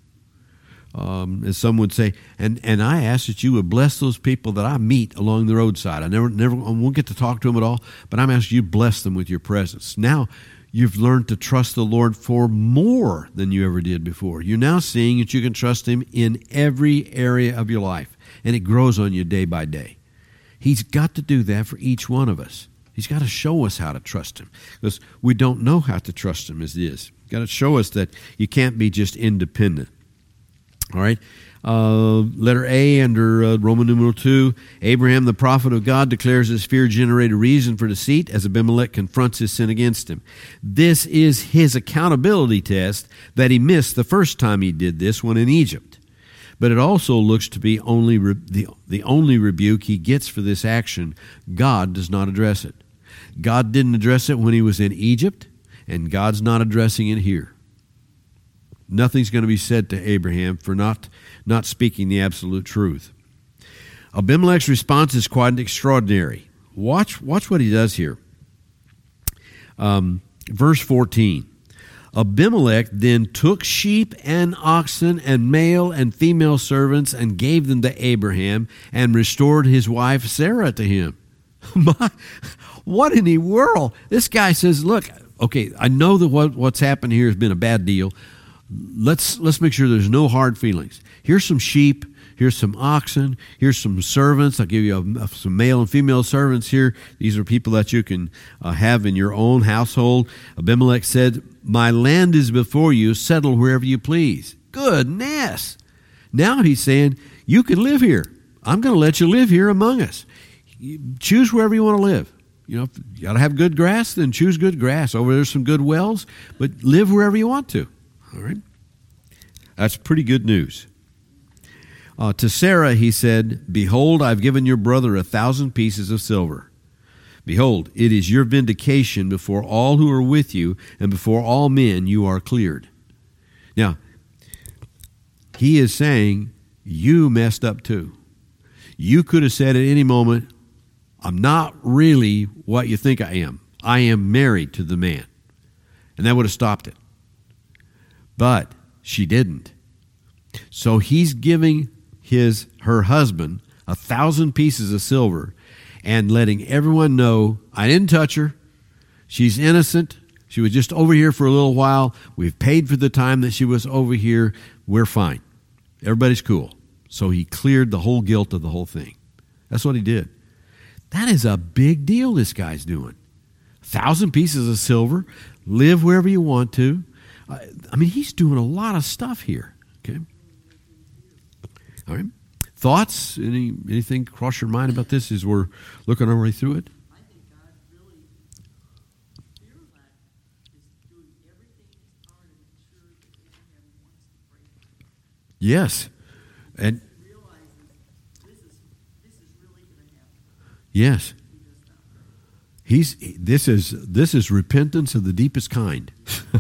Speaker 1: Um, as some would say, and, and I ask that you would bless those people that I meet along the roadside. I never, never, I won't get to talk to them at all, but I'm asking you to bless them with your presence. Now, you've learned to trust the Lord for more than you ever did before. You're now seeing that you can trust him in every area of your life, and it grows on you day by day. He's got to do that for each one of us. He's got to show us how to trust him, because we don't know how to trust him as it is. He's got to show us that you can't be just independent. All right. Uh, letter A under uh, Roman numeral two. Abraham, the prophet of God, declares his fear-generated reason for deceit as Abimelech confronts his sin against him. This is his accountability test that he missed the first time he did this when in Egypt. But it also looks to be only re- the, the only rebuke he gets for this action. God does not address it. God didn't address it when he was in Egypt, and God's not addressing it here. Nothing's going to be said to Abraham for not, not speaking the absolute truth. Abimelech's response is quite extraordinary. Watch, watch what he does here. Um, verse fourteen. Abimelech then took sheep and oxen and male and female servants and gave them to Abraham and restored his wife Sarah to him. My, what in the world? This guy says, look, okay, I know that what, what's happened here has been a bad deal. Let's let's make sure there's no hard feelings. Here's some sheep. Here's some oxen. Here's some servants. I'll give you a, some male and female servants here. These are people that you can uh, have in your own household. Abimelech said, my land is before you. Settle wherever you please. Goodness. Now he's saying, you can live here. I'm going to let you live here among us. You choose wherever you want to live. You know, if you got to have good grass, then choose good grass. Over there's some good wells, but live wherever you want to. All right? That's pretty good news. Uh, to Sarah he said, behold, I've given your brother a thousand pieces of silver. Behold, it is your vindication before all who are with you, and before all men you are cleared. Now, he is saying, you messed up too. You could have said at any moment, I'm not really what you think I am. I am married to the man. And that would have stopped it. But she didn't. So he's giving his her husband a thousand pieces of silver and letting everyone know, I didn't touch her. She's innocent. She was just over here for a little while. We've paid for the time that she was over here. We're fine. Everybody's cool. So he cleared the whole guilt of the whole thing. That's what he did. That is a big deal this guy's doing. A thousand pieces of silver. Live wherever you want to. I mean, he's doing a lot of stuff here. Okay. All right. Thoughts? Any anything cross your mind about this as we're looking our way through it?
Speaker 2: I think God really, Abimelech is doing everything in his power to make sure that Abraham wants to pray for him.
Speaker 1: Yes. And
Speaker 2: He realizes this is this is really going to happen.
Speaker 1: yes.
Speaker 2: He does not pray.
Speaker 1: He's this is this is repentance of the deepest kind.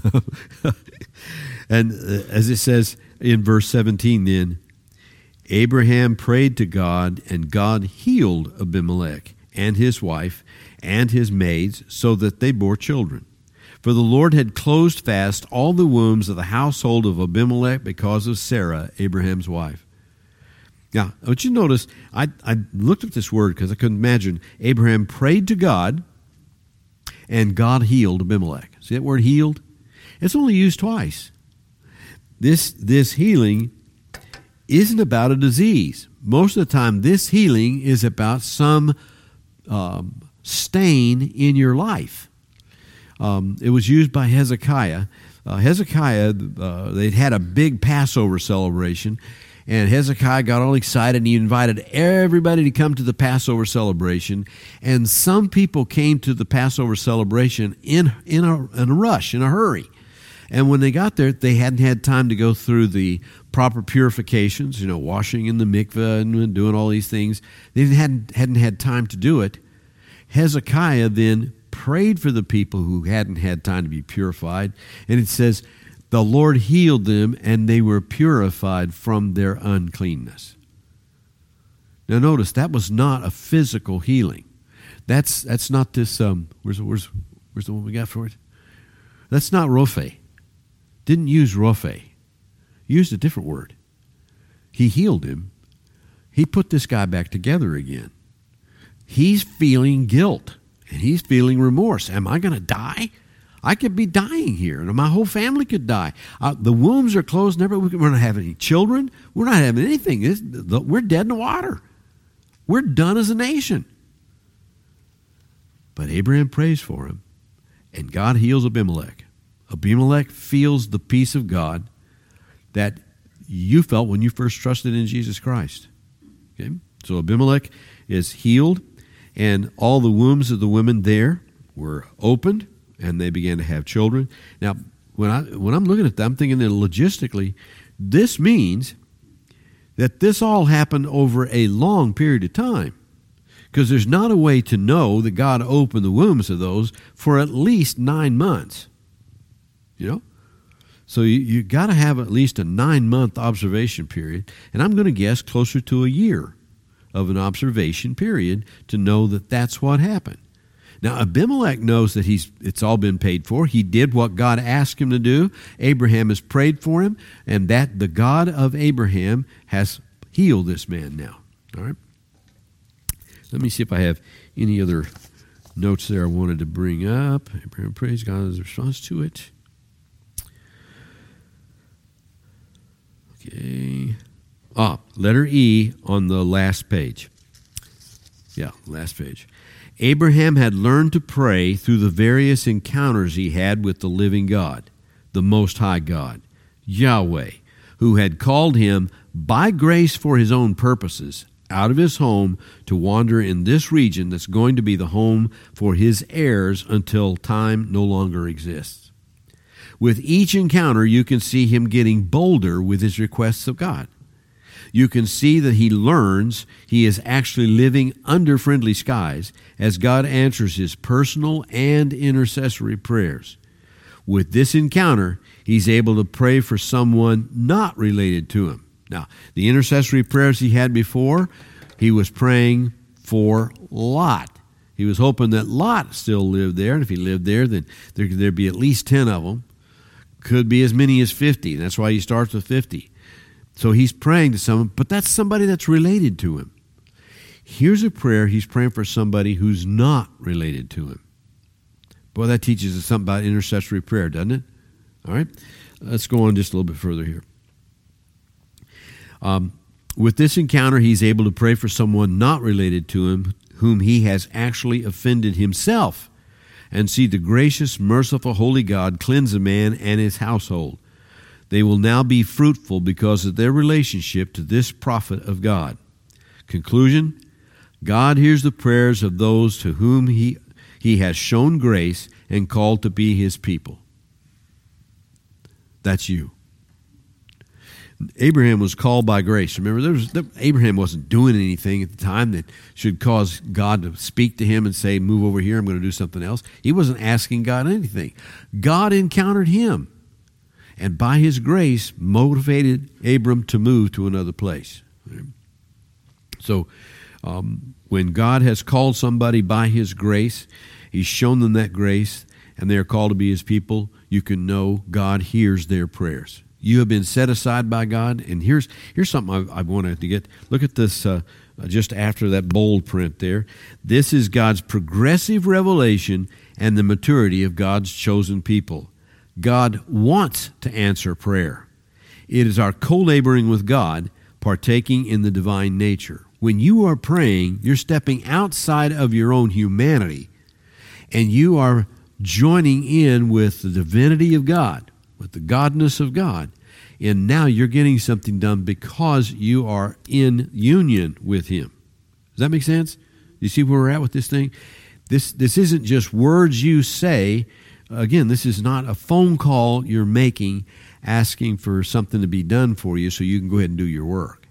Speaker 1: And uh, as it says in verse seventeen, then Abraham prayed to God, and God healed Abimelech and his wife and his maids, so that they bore children. For the Lord had closed fast all the wombs of the household of Abimelech because of Sarah, Abraham's wife. Now, I want you to notice, I, I looked up this word because I couldn't imagine. Abraham prayed to God, and God healed Abimelech. See that word healed? It's only used twice. This, this healing isn't about a disease. Most of the time, this healing is about some um, stain in your life. Um, it was used by Hezekiah. Uh, Hezekiah, uh, they'd had a big Passover celebration, and Hezekiah got all excited, and he invited everybody to come to the Passover celebration. And some people came to the Passover celebration in, in, a, in a rush, in a hurry. And when they got there, they hadn't had time to go through the proper purifications, you know, washing in the mikveh and doing all these things. They hadn't, hadn't had time to do it. Hezekiah then prayed for the people who hadn't had time to be purified. And it says, the Lord healed them, and they were purified from their uncleanness. Now notice, that was not a physical healing. That's that's not this, um, where's, where's, where's the one we got for it? That's not Rophe. Didn't use Rophe. Used a different word. He healed him. He put this guy back together again. He's feeling guilt, and he's feeling remorse. Am I going to die? I could be dying here, and my whole family could die. Uh, the wombs are closed. Never, we're not having any children. We're not having anything. It's, the, we're dead in the water. We're done as a nation. But Abraham prays for him, and God heals Abimelech. Abimelech feels the peace of God that you felt when you first trusted in Jesus Christ. Okay? So Abimelech is healed, and all the wombs of the women there were opened, and they began to have children. Now, when, I, when I'm looking at that, I'm thinking that logistically, this means that this all happened over a long period of time, because there's not a way to know that God opened the wombs of those for at least nine months. You know? So you, you got to have at least a nine-month observation period, and I'm going to guess closer to a year of an observation period to know that that's what happened. Now, Abimelech knows that he's it's all been paid for. He did what God asked him to do. Abraham has prayed for him, and that the God of Abraham has healed this man now. All right? Let me see if I have any other notes there I wanted to bring up. Abraham prays God's response to it. Okay. Ah, letter E on the last page. Yeah, last page. Abraham had learned to pray through the various encounters he had with the living God, the Most High God, Yahweh, who had called him by grace for his own purposes out of his home to wander in this region that's going to be the home for his heirs until time no longer exists. With each encounter, you can see him getting bolder with his requests of God. You can see that he learns he is actually living under friendly skies as God answers his personal and intercessory prayers. With this encounter, he's able to pray for someone not related to him. Now, the intercessory prayers he had before, he was praying for Lot. He was hoping that Lot still lived there, and if he lived there, then there, there'd be at least ten of them. Could be as many as fifty. That's why he starts with fifty. So he's praying to someone, but that's somebody that's related to him. Here's a prayer he's praying for somebody who's not related to him. Boy, that teaches us something about intercessory prayer, doesn't it? All right? Let's go on just a little bit further here. Um, with this encounter, he's able to pray for someone not related to him, whom he has actually offended himself, and see the gracious, merciful, holy God cleanse a man and his household. They will now be fruitful because of their relationship to this prophet of God. Conclusion, God hears the prayers of those to whom he, he has shown grace and called to be his people. That's you. Abraham was called by grace. Remember, there was, Abraham wasn't doing anything at the time that should cause God to speak to him and say, move over here, I'm going to do something else. He wasn't asking God anything. God encountered him, and by his grace motivated Abram to move to another place. So um, when God has called somebody by his grace, he's shown them that grace, and they are called to be his people, you can know God hears their prayers. You have been set aside by God, and here's here's something I, I wanted to get. Look at this uh, just after that bold print there. This is God's progressive revelation and the maturity of God's chosen people. God wants to answer prayer. It is our co-laboring with God, partaking in the divine nature. When you are praying, you're stepping outside of your own humanity, and you are joining in with the divinity of God, with the godness of God. And now you're getting something done because you are in union with Him. Does that make sense? You see where we're at with this thing? This, this isn't just words you say. Again, this is not a phone call you're making asking for something to be done for you so you can go ahead and do your work.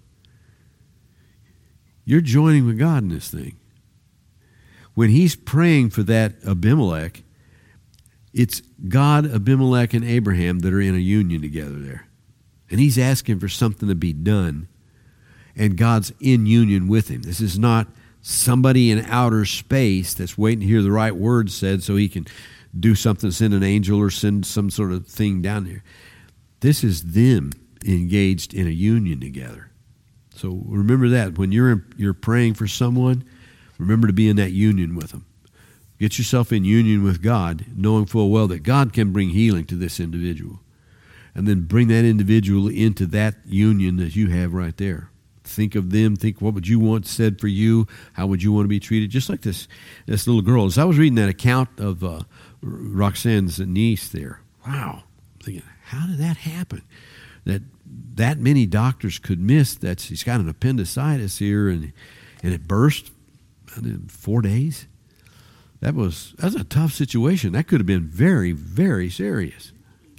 Speaker 1: You're joining with God in this thing. When he's praying for that Abimelech, it's God, Abimelech, and Abraham that are in a union together there. And he's asking for something to be done, and God's in union with him. This is not somebody in outer space that's waiting to hear the right words said so he can do something, send an angel or send some sort of thing down there. This is them engaged in a union together. So remember that. When you're in, you're praying for someone, remember to be in that union with them. Get yourself in union with God, knowing full well that God can bring healing to this individual. And then bring that individual into that union that you have right there. Think of them. Think, what would you want said for you? How would you want to be treated? Just like this, this little girl. As I was reading that account of uh, Roxanne's niece there, wow. I'm thinking, how did that happen? That that many doctors could miss that she's got an appendicitis here and and it burst in four days. That was that's a tough situation. That could have been very, very serious.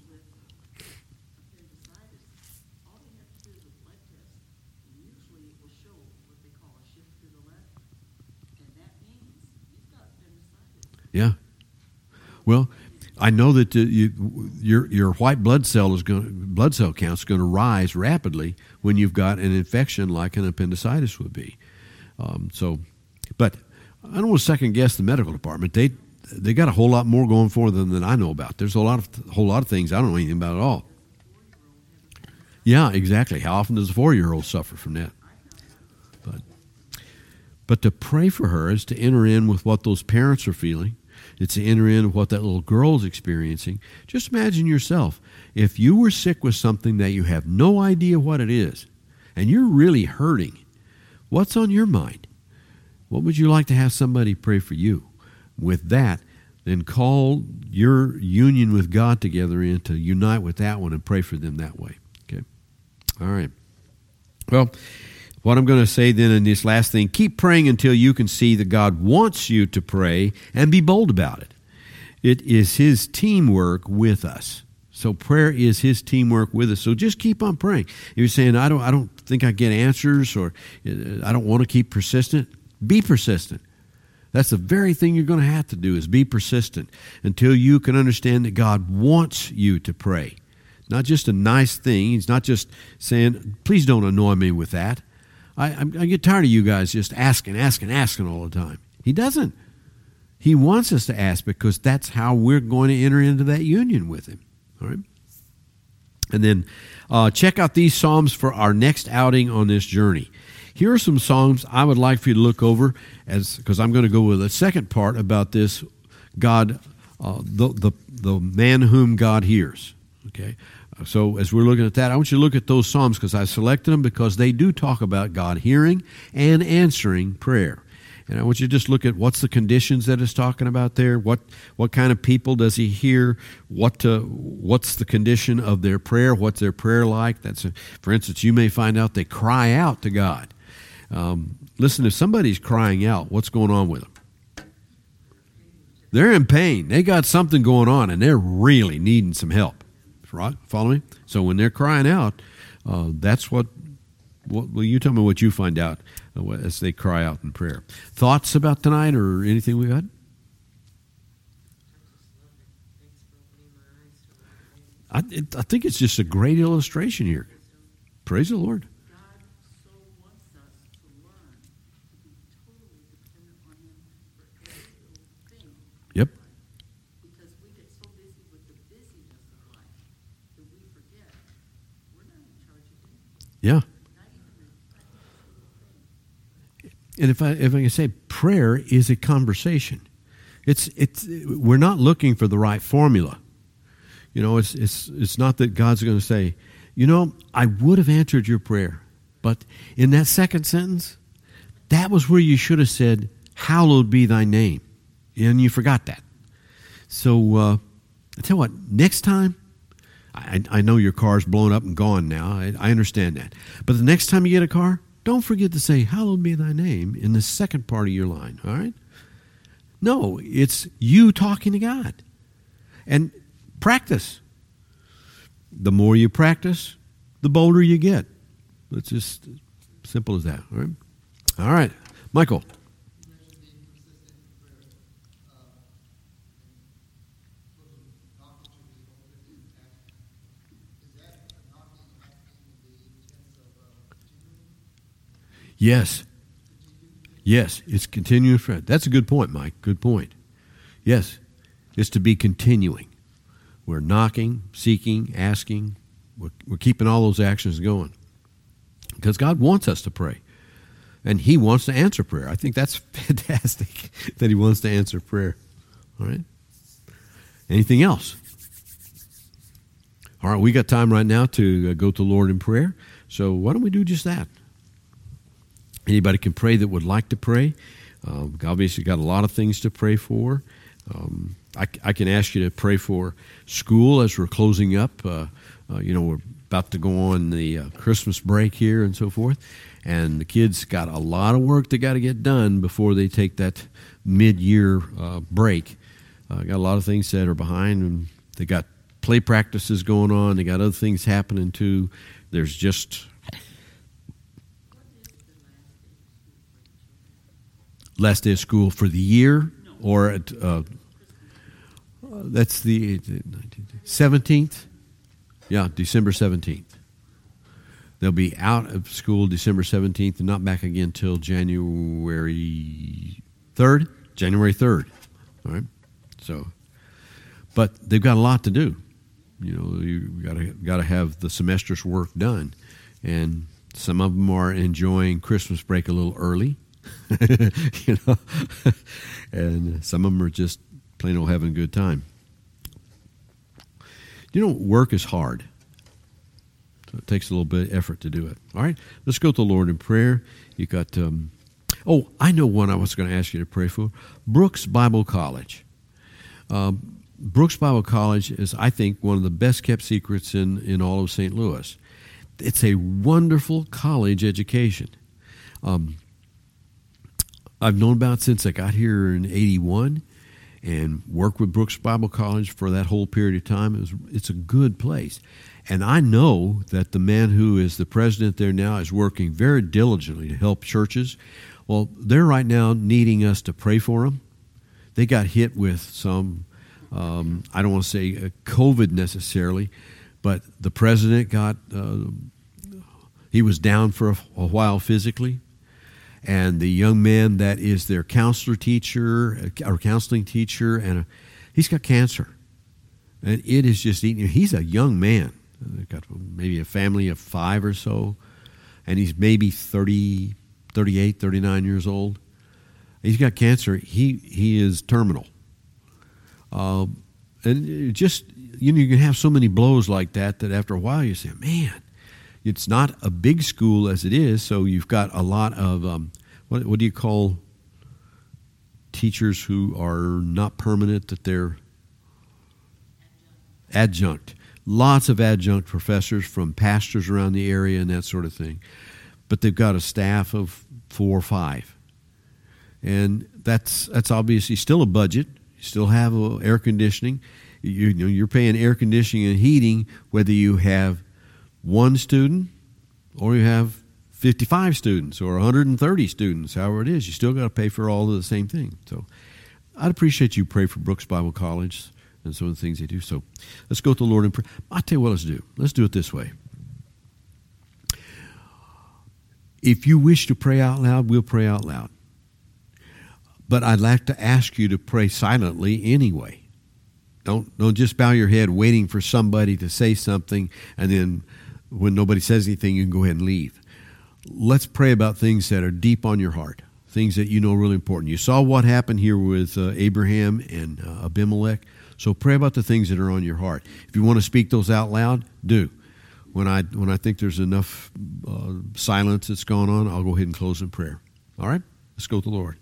Speaker 2: All they have to do is a blood test, and usually it will show what they call a shift to the left, and that means you've got appendicitis.
Speaker 1: Yeah. Well, I know that uh, you, your your white blood cell is going blood cell count is going to rise rapidly when you've got an infection like an appendicitis would be. Um, so, but I don't want to second guess the medical department. They they got a whole lot more going for them than I know about. There's a lot of a whole lot of things I don't know anything about at all. Yeah, exactly. How often does a four-year-old suffer from that? But but to pray for her is to enter in with what those parents are feeling. It's to enter in with what that little girl's experiencing. Just imagine yourself. If you were sick with something that you have no idea what it is, and you're really hurting, what's on your mind? What would you like to have somebody pray for you? With that, then call your union with God together in to unite with that one and pray for them that way. Okay? All right. Well, what I'm going to say then in this last thing, keep praying until you can see that God wants you to pray and be bold about it. It is His teamwork with us. So prayer is His teamwork with us. So just keep on praying. If you're saying, I don't, I don't think I get answers, or I don't want to keep persistent, be persistent. That's the very thing you're going to have to do, is be persistent until you can understand that God wants you to pray. Not just a nice thing. He's not just saying, please don't annoy me with that. I, I get tired of you guys just asking, asking, asking all the time. He doesn't. He wants us to ask because that's how we're going to enter into that union with Him. All right? And then uh, check out these Psalms for our next outing on this journey. Here are some Psalms I would like for you to look over, as because I'm going to go with the second part about this God, uh, the, the, the man whom God hears. Okay? So as we're looking at that, I want you to look at those Psalms because I selected them because they do talk about God hearing and answering prayer. And I want you to just look at what's the conditions that it's talking about there. What what kind of people does He hear? What uh, what's the condition of their prayer? What's their prayer like? That's a, for instance, you may find out they cry out to God. Um, listen, if somebody's crying out, what's going on with them? They're in pain. They got something going on, and they're really needing some help. Right? Follow me? So when they're crying out, uh, that's what, what, well, you tell me what you find out uh, as they cry out in prayer. Thoughts about tonight or anything we got? I, it, I think it's just a great illustration here. Praise the Lord.
Speaker 2: God so wants us to learn to be totally dependent on Him for every little thing.
Speaker 1: Yep.
Speaker 2: Because we get so busy with the busyness of life that we forget we're not in charge of anything.
Speaker 1: Yeah.
Speaker 2: Not even the tiniest little thing.
Speaker 1: And if I if I can say, prayer is a conversation. It's it's we're not looking for the right formula. You know, it's it's it's not that God's going to say, you know, I would have answered your prayer, but in that second sentence, that was where you should have said, hallowed be thy name. And you forgot that. So uh, I tell you what, next time, I, I know your car's blown up and gone now. I, I understand that. But the next time you get a car, don't forget to say, hallowed be thy name in the second part of your line, all right? No, it's you talking to God. And practice. The more you practice, the bolder you get. It's just simple as that, all right? All right, Michael. Yes. Yes, it's continuing. That's a good point, Mike. Good point. Yes, it's to be continuing. We're knocking, seeking, asking. We're, we're keeping all those actions going. Because God wants us to pray. And He wants to answer prayer. I think that's fantastic that He wants to answer prayer. All right? Anything else? All right, we got time right now to uh, go to the Lord in prayer. So why don't we do just that? Anybody can pray that would like to pray. Uh, obviously, got a lot of things to pray for. Um, I, I can ask you to pray for school as we're closing up. Uh, uh, you know, we're about to go on the uh, Christmas break here and so forth. And the kids got a lot of work they got to get done before they take that mid-year uh, break. Uh, got a lot of things that are behind, and they got play practices going on. They got other things happening too. There's just last day of school for the year, or at, uh, that's the seventeenth. Yeah, December seventeenth. They'll be out of school December seventeenth and not back again till January third. January third. All right. So, but they've got a lot to do. You know, you got to got to have the semester's work done, and some of them are enjoying Christmas break a little early. You know, and some of them are just plain old having a good time. You know, work is hard. So it takes a little bit of effort to do it. All right, let's go to the Lord in prayer. You got, um, oh, I know one I was going to ask you to pray for. Brooks Bible College. Um, Brooks Bible College is, I think, one of the best kept secrets in, in all of Saint Louis. It's a wonderful college education. Um, I've known about it since I got here in eighty-one and worked with Brooks Bible College for that whole period of time. It was, it's a good place. And I know that the man who is the president there now is working very diligently to help churches. Well, they're right now needing us to pray for them. They got hit with some, um, I don't want to say COVID necessarily, but the president got, uh, he was down for a, a while physically. And the young man that is their counselor teacher, or counseling teacher, and a, he's got cancer. And it is just eating. He's a young man. They've got maybe a family of five or so. And he's maybe thirty, thirty-eight, thirty-nine years old. He's got cancer. He he is terminal. Uh, and it just, you know, you can have so many blows like that that after a while you say, man, it's not a big school as it is, so you've got a lot of, um, what, what do you call teachers who are not permanent, that they're adjunct. Lots of adjunct professors from pastors around the area and that sort of thing. But they've got a staff of four or five. And that's that's obviously still a budget. You still have uh, air conditioning. You, you know, you're paying air conditioning and heating whether you have one student or you have fifty-five students or one hundred thirty students, however it is. You still got to pay for all of the same thing. So I'd appreciate you pray for Brooks Bible College and some of the things they do. So let's go to the Lord in prayer. I'll tell you what let's do. Let's do it this way. If you wish to pray out loud, we'll pray out loud. But I'd like to ask you to pray silently anyway. Don't don't just bow your head waiting for somebody to say something, and then when nobody says anything, you can go ahead and leave. Let's pray about things that are deep on your heart, things that you know are really important. You saw what happened here with uh, Abraham and uh, Abimelech. So pray about the things that are on your heart. If you want to speak those out loud, do. When I when I think there's enough uh, silence that's gone on, I'll go ahead and close in prayer. All right? Let's go to the Lord.